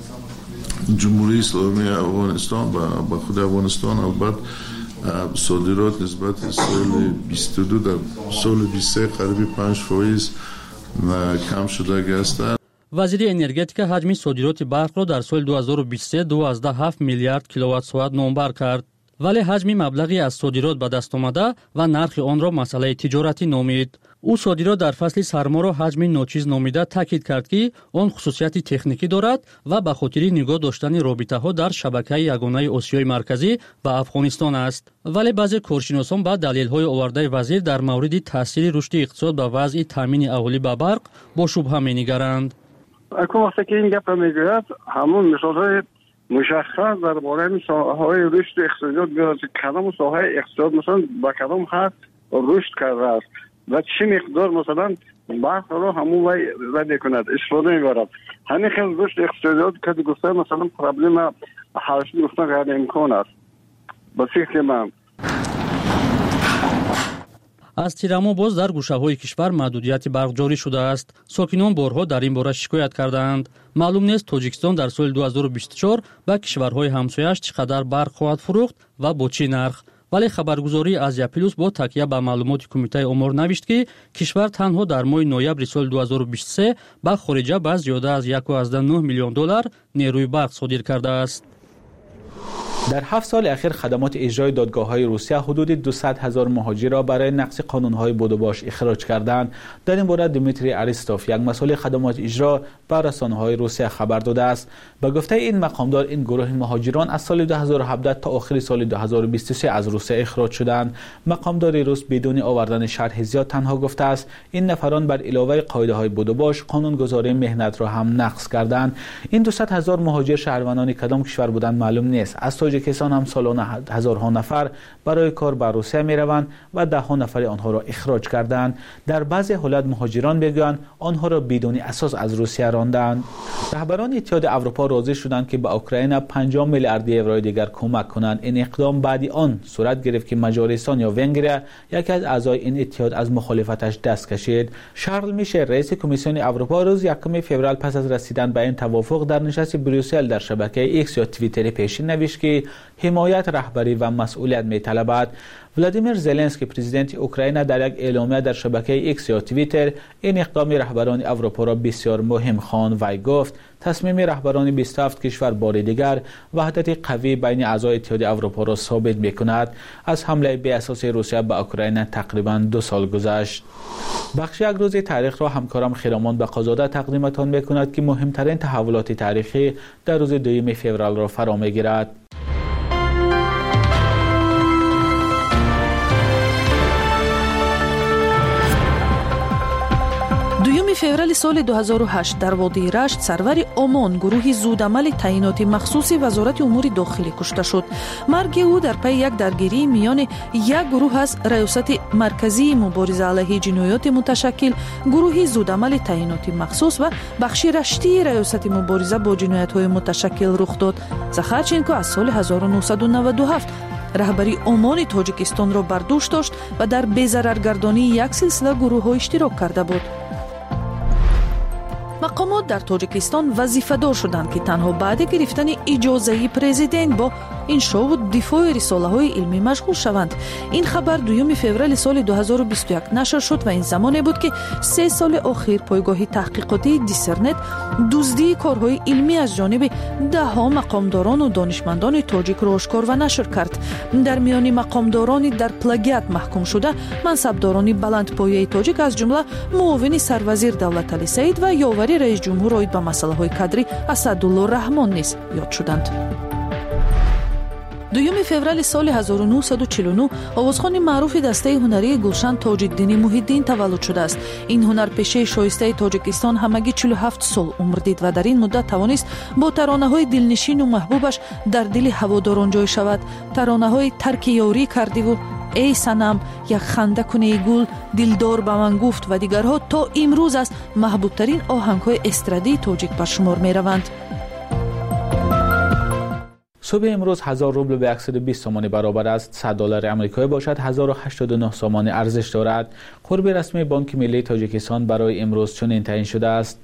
S3: جمهوری اسلامی افغانستان و به خود افغانستان البته صادرات نسبت سال بیست و دو در سال بیست و سه قریب پنج فیصد کم شده است.
S4: وزیر انرژی حجم صادرات برق را در سال دو هزار و بیست و سه دوازده و هفت میلیارد کیلووات ساعت نامبر کرد. ولی حجم مبلغی از صادرات به دست آمده و نرخ آن را مسئله تجارتی نامید. او صادرات در فصل سرما را حجم ناچیز نامیده تاکید کرد که آن خصوصیت تکنیکی دارد و به خاطر نگاه داشتن رابطه ها در شبکه یگانه آسیای مرکزی و افغانستان است. ولی بعضی کارشناسان با دلیل های آورده وزیر در مورد تاثیر رشد اقتصاد به وضع تامین اهالی به برق با شبهه می‌نگرند.
S5: اکنون وقتی که این گپ را میگوید همون مثال‌های مشخص درباره ساحه‌های رشد اقتصادیات بیاد که کدام ساحه اقتصاد مثلا با کدام حد رشد کرده است و چه مقدار مثلا برق را همون وی رد کند استفاده می‌برد. همین خیلی رشد اقتصادیات که گفته مثلا پرابلم حلش گفتن غیر امکان است. بسیار که من
S4: از تیرمو باز در گوشه‌های کشور محدودیت برق جاری شده است. ساکنان بارها در این باره شکایت کردند. معلوم نیست تاجیکستان در سال دو هزار و بیست و چهار به کشورهای همسایه‌اش چقدر برق خواهد فروخت و با چه نرخ. ولی خبرگزاری آزیا پلوس با تکیه به معلومات کمیته امور نوشت که کشور تنها در ماه نوامبر سال دو هزار و بیست و سه به خارجه به زیاده از یک و نه میلیون دلار نیروی برق صادر کرده است.
S20: در هفت سال اخیر خدمات اجرای دادگاه‌های روسیه حدود دویست هزار مهاجر را برای نقض قانون‌های بود و باش اخراج کردند. در این باره دیمیتری اریستوف، یک مسئول خدمات اجرا، به رسانه‌های روسیه خبر داده است. به گفته این مقامدار، این گروه مهاجران از سال دو هزار و هفده تا آخر سال دو هزار و بیست و سه از روسیه اخراج شدند. مقامدار روس بدون آوردن شرح زیاد تنها گفته است این نفران بر علاوه قاعده‌های بود و باش قانونگذاری مهنت را هم نقض کردند. این دویست هزار مهاجر شهروندان کدام کشور بودند معلوم نیست. از تاجیکستان هم سالانه هزارها نفر برای کار به روسیه می روند و ده ها نفر آنها را اخراج کردند. در بعضی حالات مهاجران میگویند آنها را بدون اساس از روسیه راندند. رهبران اتحاد اروپا راضی شدند که به اوکراین پنجاه میلیارد یورو دیگر کمک کنند. این اقدام بعدی آن صورت گرفت که مجارستان یا ونگریا یکی از اعضای این اتحاد از مخالفتش دست کشید. شارل میشل، رئیس کمیسیون اروپا، روز یکم فوریه پس از رسیدن به این توافق در نشست بروسل در شبکه ایکس یا توییتر پیشین نوشت که حمایت رهبری و مسئولیت می‌طلبد. ولادیمیر زلنسکی، پرزیدنت اوکراین، در یک اعلامیه در شبکه ایکس یا توییتر این اقدام رهبران اروپا را بسیار مهم خواند و گفت تصمیم رهبران بیست و هفت کشور بار دیگر وحدت قوی بین اعضای اتحاد اروپا را ثابت می‌کند. از حمله بی اساس روسیه به اوکراین تقریباً دو سال گذشت. بخش یک روز تاریخ را همکارم خیرامان بقازاده تقدیمتان می‌کند که مهمترین تحولات تاریخی در روز دوم فوریه را فرا می‌گیرد.
S18: دوم فوریه سال دو هزار و هشت در وادی رشت سرور عمان گروهی زودعمل تعیینات مخصوص وزارت امور داخلی کشته شد. مرگ او در پی یک درگیری میان یک گروه از ریاست مرکزی مبارزه علیه جنایات متشکل، گروهی زودعمل تعیینات مخصوص و بخش رشتی ریاست مبارزه با جنایت‌های متشکل رخ داد. زخرچنکو از سال هزار و نهصد و نود و هفت رهبری عمان تاجیکستان را بر دوش داشت و در بی‌ضررگردانی یک سلسله گروه‌ها اشتراک کرده بود. مقامات در تاجیکستان وظیفه‌دار شدند که تنها بعد گرفتن اجازه پرزیدنت با انشا و دفاع رساله‌های علمی مشغول شوند. این خبر دوم فوریه سال دو هزار و بیست و یک نشر شد و این زمانی بود که سه سال اخیر پایگاه تحقیقاتی دیسرنت دزدی کارهای علمی از جانب ده ها مقامداران و دانشمندان تاجیک را آشکار و نشر کرد. در میان مقامداران در پلاگیات محکوم شده منصبداران بلندپایه تاجیک از جمله معاون سروزیر دولتعلی سعید و یاوری رئیس جمهور اوید به مسائل کادری اسدالله رحمان نیز یاد شدند. دوم فوریه سال هزار و نهصد و چهل و نه آوازخوان معروف دسته هنری گلشن تاج‌الدین محی‌الدین تولد شده است. این هنرپیشه شایسته تاجیکستان همگی چهل و هفت سال عمر دید و در این مدت توانست با ترانه‌های دلنشین و محبوبش در دل هواداران جای شود. ترانه‌های ترک یاری کردی و ای صنم، یک خنده کنه گل، دلدار به من گفت و دیگرها تا امروز از محبوبترین آهنگ‌های استرادی تاجیک به شمار می‌روند.
S20: صبح امروز هزار روبل به صد و بیست تومان برابر است. صد دلار آمریکایی باشد هزار و هشتاد و نه تومان ارزش دارد. قرب رسمی بانک ملی تاجیکستان برای امروز چنین تعیین شده است.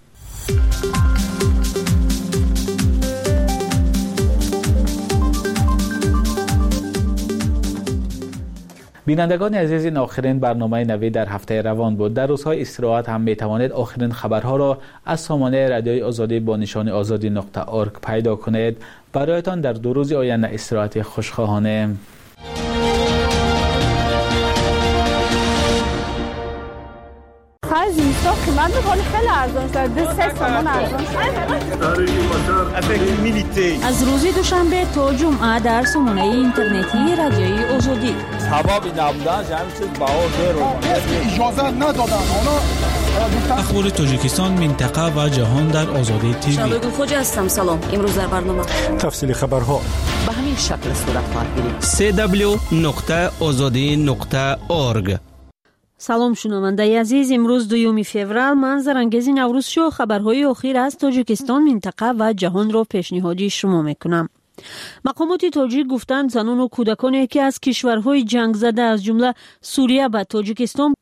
S20: بینندگان عزیز، این آخرین برنامه نوی در هفته روان بود. در روزهای استراحت هم می توانید آخرین خبرها را از سامانه رادیوی آزادی با نشان آزادی نقطه اورگ پیدا کنید. برایتان در دو روز آینده استراحت خوشخواهانه.
S8: خرج اینستا قیمت می‌کنه خیلی ارزان شده. سه تومان ارزان شده.
S22: از روز دوشنبه تا جمعه در سامانه اینترنتی رادیوی آزادی.
S23: سبب نبودن همین چیز بهار رو
S24: اجازه ندادن.
S25: اخبار تاجیکستان، منطقه و جهان در آزادی تیوی.
S22: شبگون خوجا هستم. سلام. امروز در برنامه
S24: تفصیل خبرها
S22: به همین شکل صورت خواهد گرفت.
S13: سی دبلیو نقطه آزادی نقطه اورگ.
S22: سلام شنونده عزیز، امروز دوم فوریه منظرانگیز نوروز شو خبرهای اخیر از تاجیکستان، منطقه و جهان را پیشنهادی شما میکنم. مقامات تاجیک گفتند زنان و کودکانی که از کشورهای جنگ زده از جمله سوریه و تاجیکستان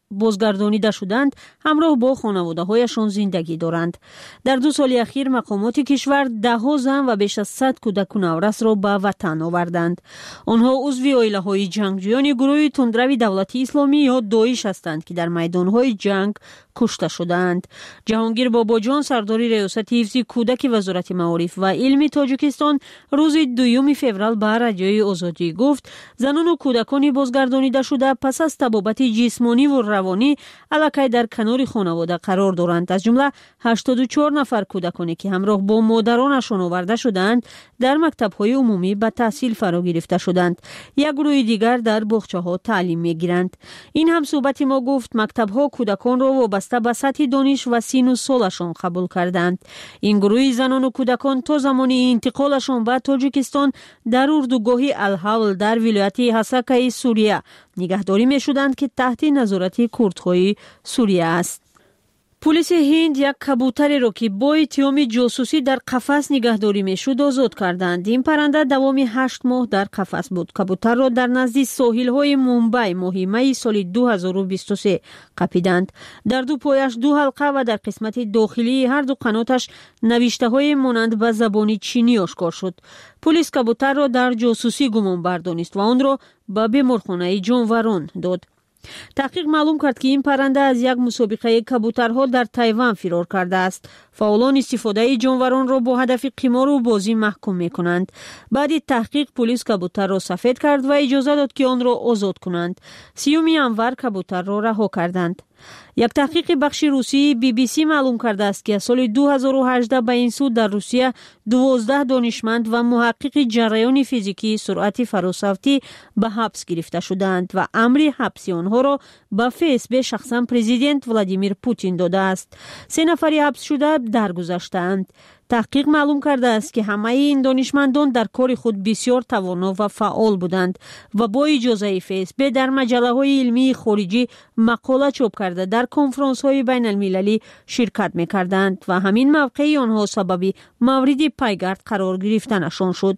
S22: بازگردانیده شدند همراه با خانواده‌هایشان زندگی دارند. در دو سال اخیر مقامات کشور ده ها زن و بیش از صد کودک و نورس را به وطن آوردند. آنها عضو عائله‌های جنگجویان گروه تندرو دولتی اسلامی یا داعش هستند که در میدان‌های جنگ کشته شدند. جهانگیر باباجان سرداری ریاست حفظ کودک وزارت معارف و علم تاجیکستان روز دوم فوریه به رادیوی آزادی گفت زنان و کودکان بازگردانیده شده پس از تبابت جسمانی و روانی علاقه در کنار خانواده قرار دارند. از جمله هشتاد و چهار نفر کودکانی که همراه با مادرانشان آورده شدند در مکتب‌های عمومی به تحصیل فرا گرفته شدند. یک گروه دیگر در باغچه‌ها تعلیم می‌گیرند. این هم صحبت ما گفت مکتب‌ها کودکان را وابسته به سطح دانش و سن و سالشان قبول کردند. این گروه زنان و کودکان تا زمانی انتقالشان به تاجیکستان در اردوگاه الحول در ولایت حسکه سوریه نگهداری می‌شدند که تحت نظارت کردهای سوریه است. پلیس هند یک کبوتری را که با اتهام جاسوسی در قفس نگهداری میشد آزاد کردند. این پرنده دوامی هشت ماه در قفس بود. کبوتر را در نزد ساحل‌های مومبای ماه می سال دو هزار و بیست و سه قپیدند. در دو پایش دو حلقه و در قسمت داخلی هر دو قناتش نوشته‌های مانند به زبان چینی آشکار شد. پلیس کبوتر را در جاسوسی گمان بردانست و آن را به بیمارخانه جانوران داد. تحقیق معلوم کرد که این پرنده از یک مسابقه کبوترها در تایوان فرار کرده است. فعالان استفاده جانوران را با هدف قمار و بازی محکوم می کنند. بعد تحقیق پلیس کبوتر را سفید کرد و اجازه داد که آن را آزاد کنند. سیوم ینور کبوتر را رها کردند. یک تحقیق بخش روسی بی بی سی معلوم کرده است که سال دو هزار و هجده به این سو در روسیه دوازده دانشمند و محقق جریان فیزیکی سرعت فراسوتی به حبس گرفته شدند و امر حبس آنها را به فیس به شخصا پرزیدنت ولادیمیر پوتین داده است. سه نفر حبس شده درگذشتند. تحقیق معلوم کرده است که همه این دانشمندان در کار خود بسیار توانا و فعال بودند و با اجازه فیس به در مجله های علمی خارجی مقاله چاپ کرده در کنفرانس های بین المللی شرکت می کردند و همین موقع آنها سبب مورد پیگرد قرار گرفتنشان شد.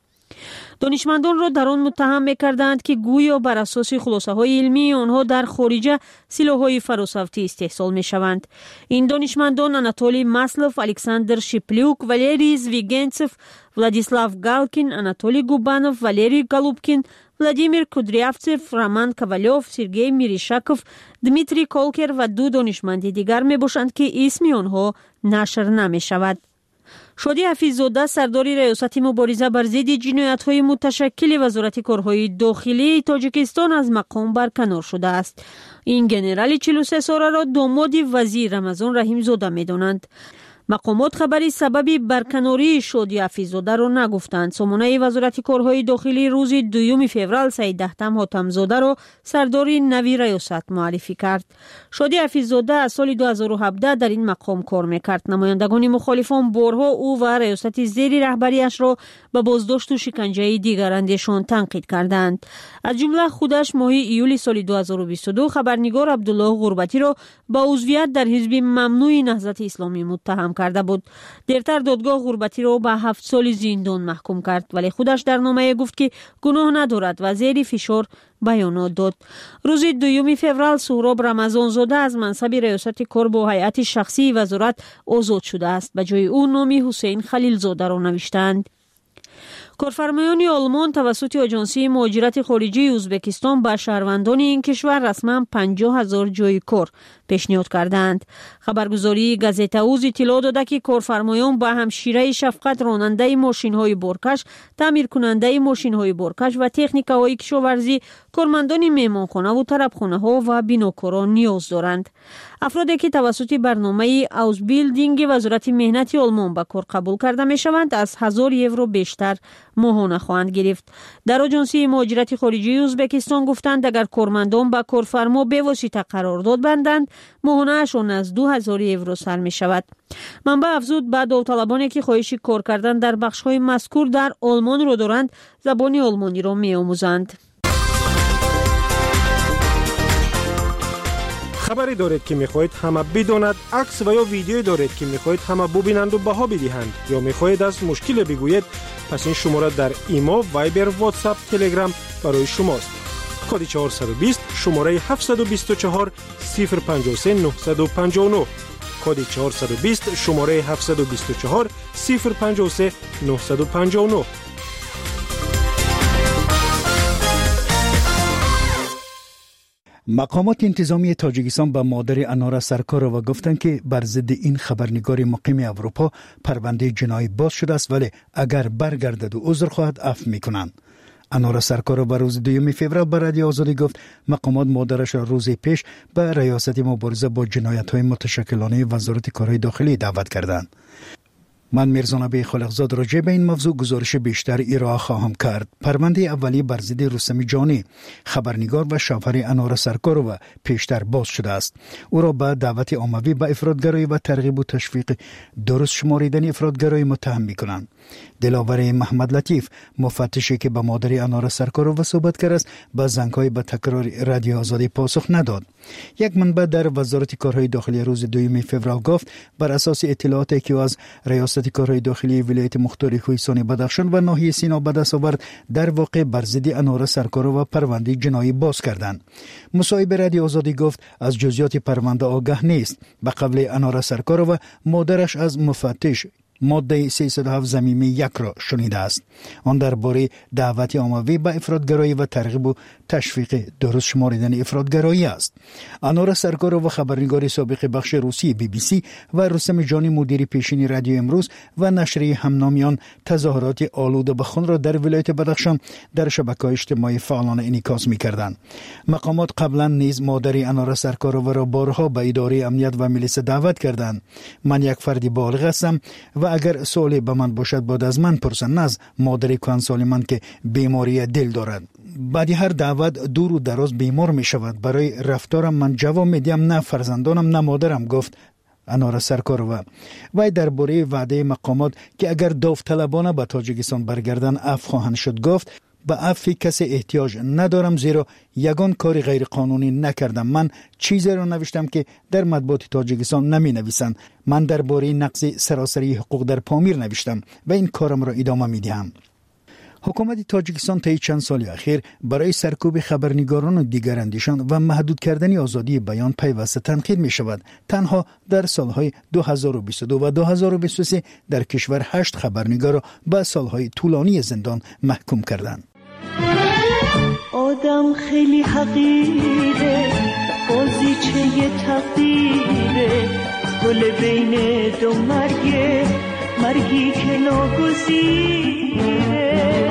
S22: دانشمندان را در آن متهم می‌کردند که گویا بر اساس خلاصه های علمی آنها در خارج سلاح‌های فراسوتی استحصال می‌شوند. این دانشمندان آناتولی ماسلوف، الکساندر شیپلیوک، والری زویگنتسف، ولادیسلاو گالکین، آناتولی گوبانوف، والری گالوبکین، ولادیمیر کودریافسف، رمان کاوالیوف، سرگئی میریشاکوف، دمیتری کولکر و دو دانشمند دیگر میباشند که اسم آنها نشر نمی‌شود. شادی حفیظ‌زاده سرداری ریاست مبارزه بر ضد جنایت‌های متشکل وزارت کارهای داخلی تاجیکستان از مقام برکنار شده است. این گنرال چهل و سه ساله را داماد وزیر رمضان رحیم‌زاده می‌دانند. مقامات خبری سبب برکناری شادی حفیظ‌زاده را نگفتند. سامانه وزارت کارهای داخلی روز دوم فوریه سید دهتم حاتم‌زاده را سرداری نوی ریاست معرفی کرد. شادی حفیظ‌زاده از سال دو هزار و هفده در این مقام کار می‌کرد. نمایندگان مخالفان بارها او و ریاست زیر رهبریش را به بازداشت و شکنجه دیگراندشان تنقید کردند. از جمله خودش ماه ایول سال دو هزار و بیست و دو خبرنگار عبدالله غربتی را به عضویت در حزب ممنوع نهضت اسلامی متهم کرده بود. دیرتر دادگاه غربتی را به هفت سال زندان محکوم کرد ولی خودش در نامه گفت که گناه ندارد و زیر فشار بیانات داد. روز دوم فوریه سهراب رمضانزاده از منصب ریاست کار با هیئت شخصی وزارت آزاد شده است. به جای او نام حسین خلیلزاده را نوشتند. کارفرمایان آلمان توسط آژانسی مهاجرت خارجی ازبکستان به شهروندان این کشور رسما پنجاه هزار جای کار پیشنهاد کردند. خبرگزاری گازیتا اوز اطلاع داده که کارفرمایان به همشیره شفقت راننده ماشین‌های بارکش، تعمیر کننده ماشین‌های بارکش و تکنیک‌های کشاورزی، کارمندان میهمانخانه و طربخانه‌ها و بیناکاران نیاز دارند. افرادی که توسط برنامه اوزبیلدینگ وزارت مهنت آلمان به کار قبول کرده میشوند از هزار یورو بیشتر ماهانه خواهند گرفت. در آژانسی مهاجرت خارجی ازبکستان گفتند اگر کارمندان به کارفرما به واسطه قرارداد بندند ماهانه‌شان از دو هزار یورو سر می شود. منبع افزود به داوطلبانی که خواهش کار کردن در بخش‌های مذکور در آلمان را دارند زبان آلمانی را می آموزند.
S24: خبری دارید که میخواهید همه بداند، عکس و یا ویدیویی دارید که میخواهید همه ببینند و بها بدهند یا میخواهید از مشکل بگویید، پس این شماره در ایما، وایبر، واتساپ، تلگرام برای شماست. کد چهارصد و بیست شماره هفتصد و بیست و چهار صفر پنجاه و سه نهصد و پنجاه و نه کد چهارصد و بیست شماره هفتصد و بیست و چهار صفر پنجاه و سه نهصد و پنجاه و نه.
S1: مقامات انتظامی تاجیکستان به مادر انارا سرکارова گفتند که بر ضد این خبرنگار مقیم اروپا پرونده جنایی باز شده است، ولی اگر برگردد و عذر خواهد عفو میکنند. انارا سرکارova روز دوم فوریه به رادیو آزادی گفت مقامات مادرش را روز پیش به ریاست مبارزه با جنایت‌های متشکلانه وزارت کارهای داخلی دعوت کردند. من میرزا نبی خالقزاد راجع به این موضوع گزارش بیشتر ارائه خواهم کرد. پرونده اولیه بر ضد رستم جانی خبرنگار و شوهر انارا سرکارova پیشتر باز شده است. او را به دعوت عمومی به افراطگرایی و ترغیب و تشویق درست شماریدن افراطگرایی متهم می‌کنند. دلاور محمد لطیف مفتشی که به مادر انارا سرکارova صحبت کرد است به زنگ‌های به تکرار رادیو آزادی پاسخ نداد. یک منبع در وزارت کارهای داخلی روز دوم فوریه گفت بر اساس اطلاعاتی که از ریاست کارهای داخلی ولایت مختار کوهستان بدخشان و ناحیه سینا به دست آورد، در واقع بر ضد انارا سرکارova پرونده جنایی باز کردند. مصاحبه رادیو آزادی گفت از جزئیات پرونده آگاه نیست. به قول انارا سرکارova مادرش از مفتش ماده سیصد و هفت ضمیمه یک را شنیده است. آن درباره دعوت عمومی به افراطگرایی و ترغیب و تشویق درست شماریدن افراطگرایی است. انارا سرکارova خبرنگار سابق بخش روسی بی بی سی و رستم جانی مدیر پیشین رادیو امروز و نشریه همنامیان تظاهرات آلوده به خون را در ولایت بدخشان در شبکه‌های اجتماعی فعالانه انعکاس می‌کردند. مقامات قبلا نیز مادر انارا سرکارova را بارها به اداره امنیت و ملیسا دعوت کردند. من یک فردی بالغ هستم و اگر سوالی به من باشد بعد از من پرسند، از مادر کهنسال من که بیماری دل دارد. بعد هر دعوت دور و دراز بیمار می شود. برای رفتارم من جواب می دهم نه فرزندانم نه مادرم، گفت انارا سرکارova. وی درباره وعده مقامات که اگر داوطلبانه به تاجیکستان برگردند عفو خواهند شد گفت به عفو کسی احتیاج ندارم، زیرا یگان کاری غیر قانونی نکردم. من چیزی را نوشتم که در مطبوعات تاجیکستان نمی نویسند. من درباره نقض سراسری حقوق در پامیر نوشتم و این کارم را ادامه می دهم. حکومت تاجیکستان طی چند سال اخیر برای سرکوب خبرنگاران و دیگر اندیشان و محدود کردن آزادی بیان پیوسته تنقید می شود. تنها در سالهای دو هزار و بیست و دو و دو هزار و بیست و سه در کشور هشت خبرنگار را به سالهای طولانی زندان محکوم کردند.
S19: آدم خیلی حقیره، بازیچه تقدیره، گل بین دو مرگه، مرگی که ناگزیره.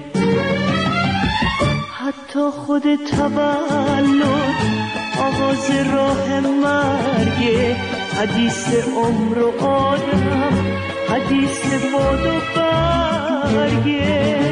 S19: حتی خود تولد آغاز راه مرگه، حدیث عمر و آدم، حدیث باد و برگه.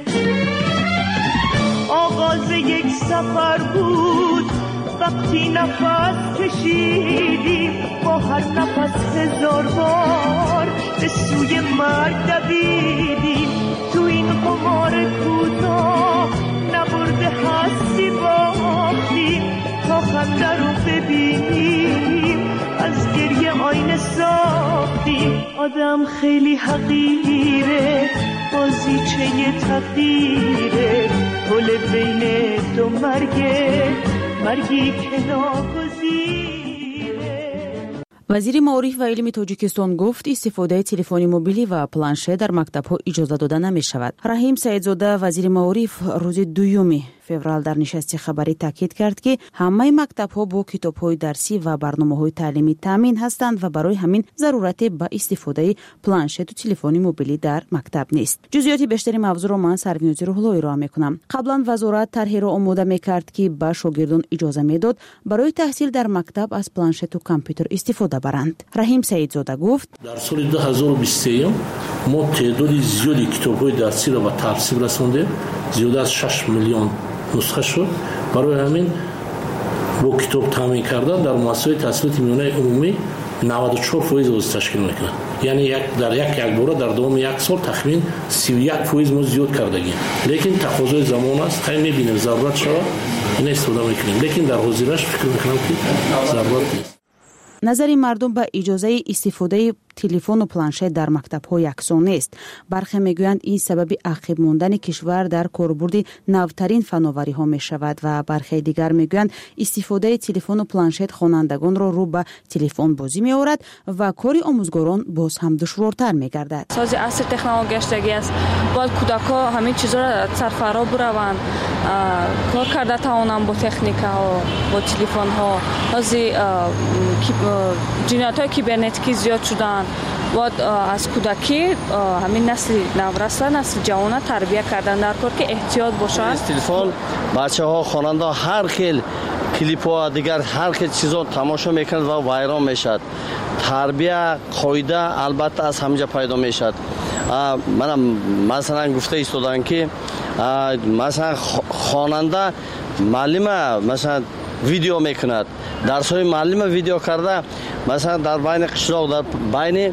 S19: آغاز یک سفر بود وقتی نفس کشیدیم، با هر نفس هزار بار به سوی مرگ دویدیم. تو این قمار کوتاه نبرده هستی باختیم، تا خنده رو ببینیم از گریه آینه ساختیم. آدم خیلی حقیره، بازیچه تقدیره، گل بین دو مرگه، مرگی که ناگزیره.
S6: وزیر معارف و علم تاجیکستان گفت استفاده تلفن موبیلی و پلانشت در مکتب‌ها اجازه داده نمی‌شود. رحیم سعیدزاده وزیر معارف روز دوم فوریه در نشست خبری تاکید کرد که همه مکتب‌ها با کتاب‌های درسی و برنامه‌های تعلیمی تامین هستند و برای همین ضرورت به استفاده پلانشت و تلفن موبیلی در مکتب نیست. جزئیات بیشتری موضوع را من سروینوزی روحلویی را می‌کنم. قبلا وزارت طرحی را آماده می‌کرد که به شاگردان اجازه می‌داد برای تحصیل در مکتب از پلانشت و کامپیوتر استفاده برند. رحیم سعیدزاده گفت
S7: در سال دو هزار و بیست و سه ما تعداد زیادی کتاب‌های درسی را به تحصیل رساندیم. زیاد از شش میلیون نسخه شد. برای همین با کتاب تامین کردن در مؤسسه تحصیلات میانه عمومی نود و چهار فیصد از تشکیل میکنه. یعنی یک در یک یک باره در دوام یک سال تقریبا سی و یک فیصد ما زیاد کردگیم. لیکن تقاضای زمان است، خیلی میبینیم ضرورت شود این استفاده میکنیم، لیکن در حاضرش فکر میکنم که ضرورت نیست.
S6: نظر مردم به اجازه استفاده телефон و планшет дар мактабҳо яксон нест. бархе мегӯянд ин сабаби ақиб мондани кишвар дар корбурди навтарин фановариҳо мешавад ва бархе дигар мегӯянд истифодаи телефон و планшет хонандагонро рӯ ба телефонбозӣ меорад ва кори омӯзгорон боз ҳам душвортар мегардад.
S9: сози аср технология гаштагӣ аст. бояд кӯдакҳо ҳамин чизҳоро сарфаро бураванд, кор карда тавонанд бо техникаҳо, бо телефонҳо. ҳозир ҷиноятҳои кибернетикӣ зиёд шуданд. бояд аз кӯдакӣ ҳамин насли навраста, насли ҷавона тарбия кардан дар кор ки эҳтиёт бошанд.
S10: телефон бачаҳо хонанда ҳар хел клипҳо дигар ҳар хел чизо тамошо мекунад ва вайрон мешавад. тарбия қоида албатта аз ҳамҷа пайдо мешавад. манам масалан гуфта истодам ки масалан хонанда маълима масалан видео мекунад. дарсҳои маълима видео карда масалан дар байни қишлоқ, дар байни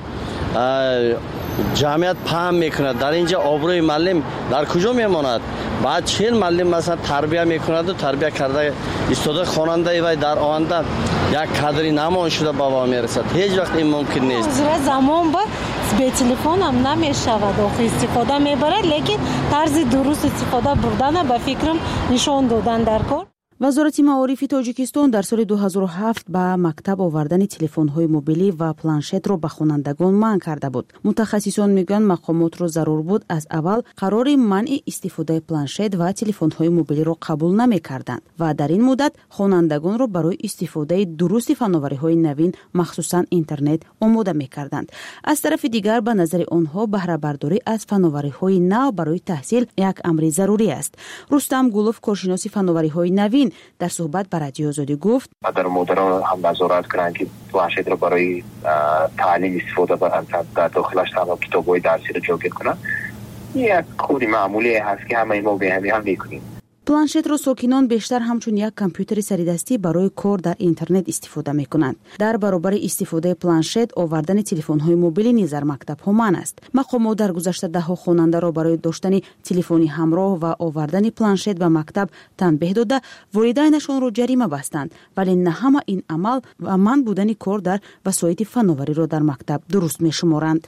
S10: ҷамъият паҳм мекунад. дар инҷа обрӯи маълим дар куҷо мемонад? баъд чел маълим масалан тарбия мекунаду тарбия карда истода хонандаи вай дар оянда як кадри намоён шуда ба ва мерасад. ҳеҷ вақт ин мумкин нест.
S12: ҳозира замон ба бе телефон ҳам намешавад, охир истифода мебарад, лекин тарзи дуруст истифода бурдана ба фикрам нишон додан дар кор.
S6: вазорати маорифи тоҷикистон дар соли ду ҳазору ҳафт ба мактаб овардани телефонҳои мобилӣ ва планшетро ба хонандагон манъ карда буд. мутахассисон мегӯянд мақомотро зарур буд аз аввал қарори манъи истифодаи планшет ва телефонҳои мобилиро қабул намекарданд ва дар ин муддат хонандагонро барои истифодаи дурусти фановариҳои навин, махсусан интернет, омода мекарданд. аз тарафи дигар ба назари онҳо баҳрабардорӣ аз фановариҳои нав барои таҳсил як амри зарурӣ аст. рустам гулов, коршиноси фановариҳои навин, дар суҳбат ба радиои Озодӣ гуфт:
S14: мадар модарон ҳам назорат кунанд ки планшетро барои таълим истифода баранд, дар дохилаш танҳо китобҳои дарсиро ҷойгир кунанд. ин як кори маъмулие ҳаст ки ҳамаи мо беҳамӣ ҳам мекунем.
S6: планшетро сокинон бештар ҳамчун як компютери саридастӣ барои кор дар интернет истифода мекунанд. дар баробари истифодаи планшет, овардани телефонҳои мобилӣ низ дар мактабҳо манъ аст. мақомот дар гузашта даҳо хонандаро барои доштани телефони ҳамроҳ ва овардани планшет ба мактаб танбеҳ дода, волидайнашонро ҷарима бастанд, вале на ҳама ин амал ва манъ будани кор дар васоити фановариро дар мактаб дуруст мешуморанд.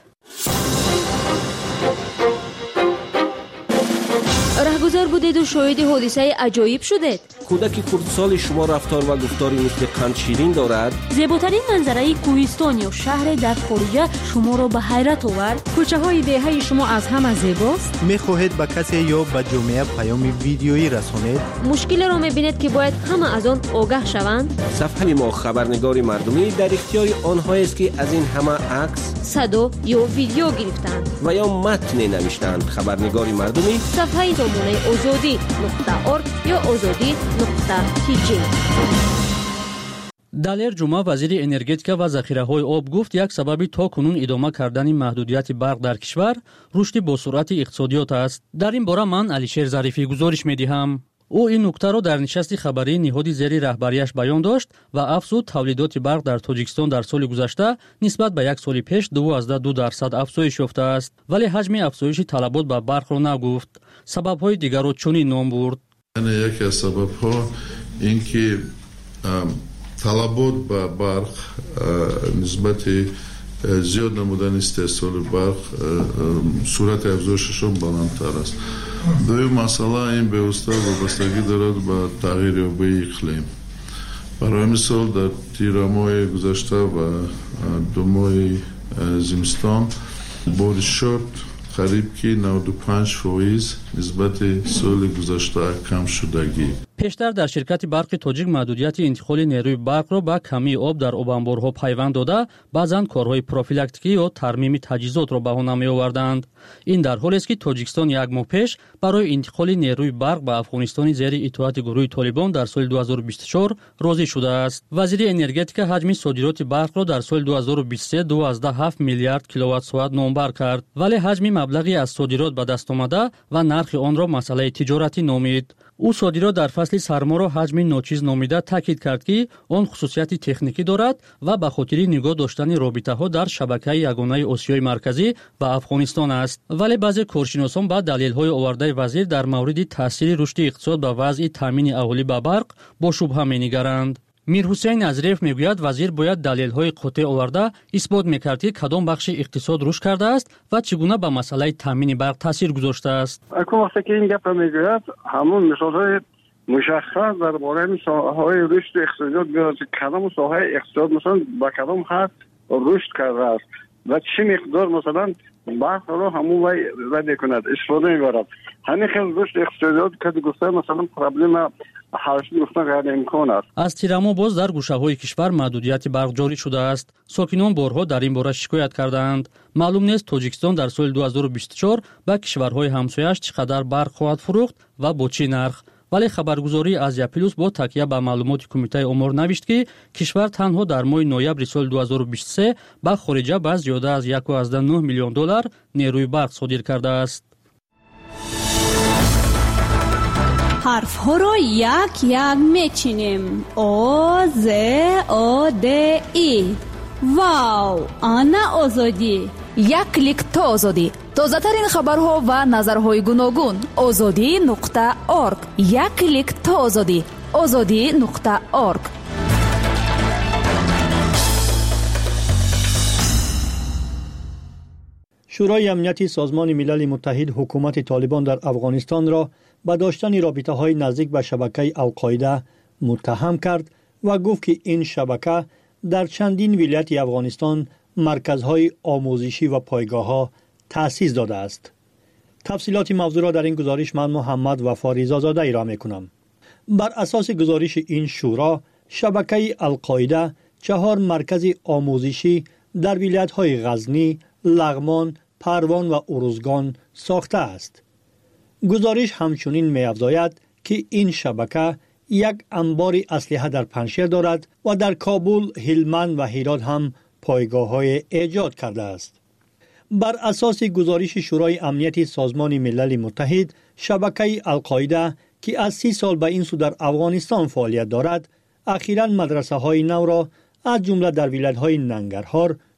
S22: раҳгузар будеду шоҳиди ҳодисаи аҷоиб шудед?
S17: кӯдаки хурдсоли шумо рафтор ва гуфтори мисли қандширин дорад?
S22: зеботарин манзараи кӯҳистон ё шаҳре дар хориҷа шуморо ба ҳайрат овард?
S26: кӯчаҳои деҳаи шумо аз ҳама зебост?
S27: мехоҳед ба касе ё ба ҷомеа паёми видеоӣ расонед?
S22: мушкилеро мебинед ки бояд ҳама аз он огаҳ шаванд?
S17: сафҳаи мо хабарнигори мардумӣ дар ихтиёри онҳоест ки аз ин ҳама акс,
S22: садо ё видео гирифтаанд
S17: ва ё матне навиштаанд. хабарнигори мардумӣ
S22: сафҳаи домонаи озодӣ нуқта орг ё озодӣ нуқта тиҷи.
S4: далер ҷумъа вазири энергетика ва захираҳои об гуфт, як сабаби то кунун идома кардани маҳдудияти барқ дар кишвар рушди босуръати иқтисодиёт аст. дар ин бора ман Алишер Зарифӣ гузориш медиҳам. ӯ ин нуктаро дар нишасти хабарии ниҳоди зери раҳбарияш баён дошт ва афзуд, тавлидоти барқ дар Тоҷикистон дар соли гузашта нисбат ба як соли пеш дувоздаҳ ду дарсад афзоиш ёфтааст, вале ҳаҷми афзоиши талабот ба барқро нагуфт. сабабҳои дигарро чунин ном бурд:
S3: яке аз сабабҳо ин ки талабот ба барқ нисбати зиёд намудани истеҳсоли барқ сурати афзоишашон баландтар аст. дуюм масъала ин бевосита вобастагӣ дорад ба тағйирёбии иқлим. барои мисол дар тирамоҳи гузашта ва ду моҳи зимистон боришот қариб ки навду панҷ фоиз нисбати соли гузашта кам шудагӣ.
S4: пештар дар ширкати барқи тоҷик маҳдудияти интиқоли нерӯи барқро ба камии об дар обанборҳо пайванд дода, баъзан корҳои профилактикӣ ё тармими таҷҳизотро баҳона меоварданд. ин дар ҳолест ки Тоҷикистон як моҳ пеш барои интиқоли нерӯи барқ ба Афғонистони зери итоати гурӯҳи Толибон дар соли ду ҳазору бисту чор розӣ шудааст. вазири энергетика ҳаҷми содироти барқро дар соли ду ҳазору бисту се дувоздаҳ ҳафт миллиард киловаттсоат номбар кард, вале ҳаҷми маблағи аз содирот ба дастомада ва нархи онро масъалаи тиҷоратӣ номид. ӯ содирот дар фасли сарморо ҳаҷми ночиз номида таъкид кард, ки он хусусияти техникӣ дорад ва ба хотири нигоҳ доштани робитаҳо дар шабакаи ягонаи Осиёи марказӣ ба Афғонистон аст. вале баъзе коршиносон ба далелҳои овардаи вазир дар мавриди таъсири рушди иқтисод ба вазъи таъмини аҳолӣ ба барқ бо шубҳа менигаранд. میرحسین نظریف میگوید وزیر باید دلیل‌های قاطع آورده اثبات میکرد که کدام بخش اقتصاد رشد کرده است و چگونه به مسئله تامین برق تاثیر گذاشته است.
S2: اکنون وقتی که این گپ میگوید همون مثال‌های مشخص درباره ساحه‌های رشد اقتصادی بیاد که کدام ساحه اقتصاد مثلا با کدام حد رشد کرده است و چه مقدار مثلا برق رو همون وای رد کند استفاده می‌برد. همین خیلی رشد اقتصادی که گفته مثلا پرابلم حاصل گفتن غیر امکان است.
S4: از تیرامو باز در گوشه‌های کشور محدودیت برق جاری شده است. ساکنان بارها در این باره شکایت کردند. معلوم نیست تاجیکستان در سال دو هزار و بیست و چهار به کشورهای همسایه‌اش چقدر برق خواهد فروخت و با چه نرخ. ولی خبرگزاری آزیا پلوس با تکیه به معلومات کمیته امور نوشت که کشور تنها در ماه نوامبر سال دو هزار و بیست و سه به خارجه به زیاده از یک و نه میلیون دلار نیروی برق صادر کرده است.
S5: حرف ها را یک یک میچینیم. او ز او د ای. واو، آنا آزادی.
S11: یک کلیک تا آزادی. تازه ترین خبرها و نظرهای گوناگون. آزادی نقطه اورگ. یک کلیک تا آزادی. آزادی نقطه اورگ.
S15: شورای امنیتی سازمان ملل متحد حکومت طالبان در افغانستان را به داشتن رابطه‌های نزدیک به شبکه القاعده متهم کرد و گفت که این شبکه در چندین ولایت افغانستان مرکزهای آموزشی و پایگاه‌ها تأسیس داده است. تفصیلات موضوع را در این گزارش من محمد وفا زاده ارائه می‌کنم. بر اساس گزارش این شورا، شبکه القاعده چهار مرکز آموزشی در ولایت‌های غزنی، لغمان، پروان و ارزگان ساخته است. گزارش همچنین می‌افزاید که این شبکه یک انبار اسلحه در پنجشیر دارد و در کابل، هلمند و هرات هم پایگاه‌های ایجاد کرده است. بر اساس گزارش شورای امنیتی سازمان ملل متحد، شبکه القاعده که از سی سال به این سو در افغانستان فعالیت دارد، اخیراً مدرسه‌های نو را از جمله در ولایت‌های ننگرهار،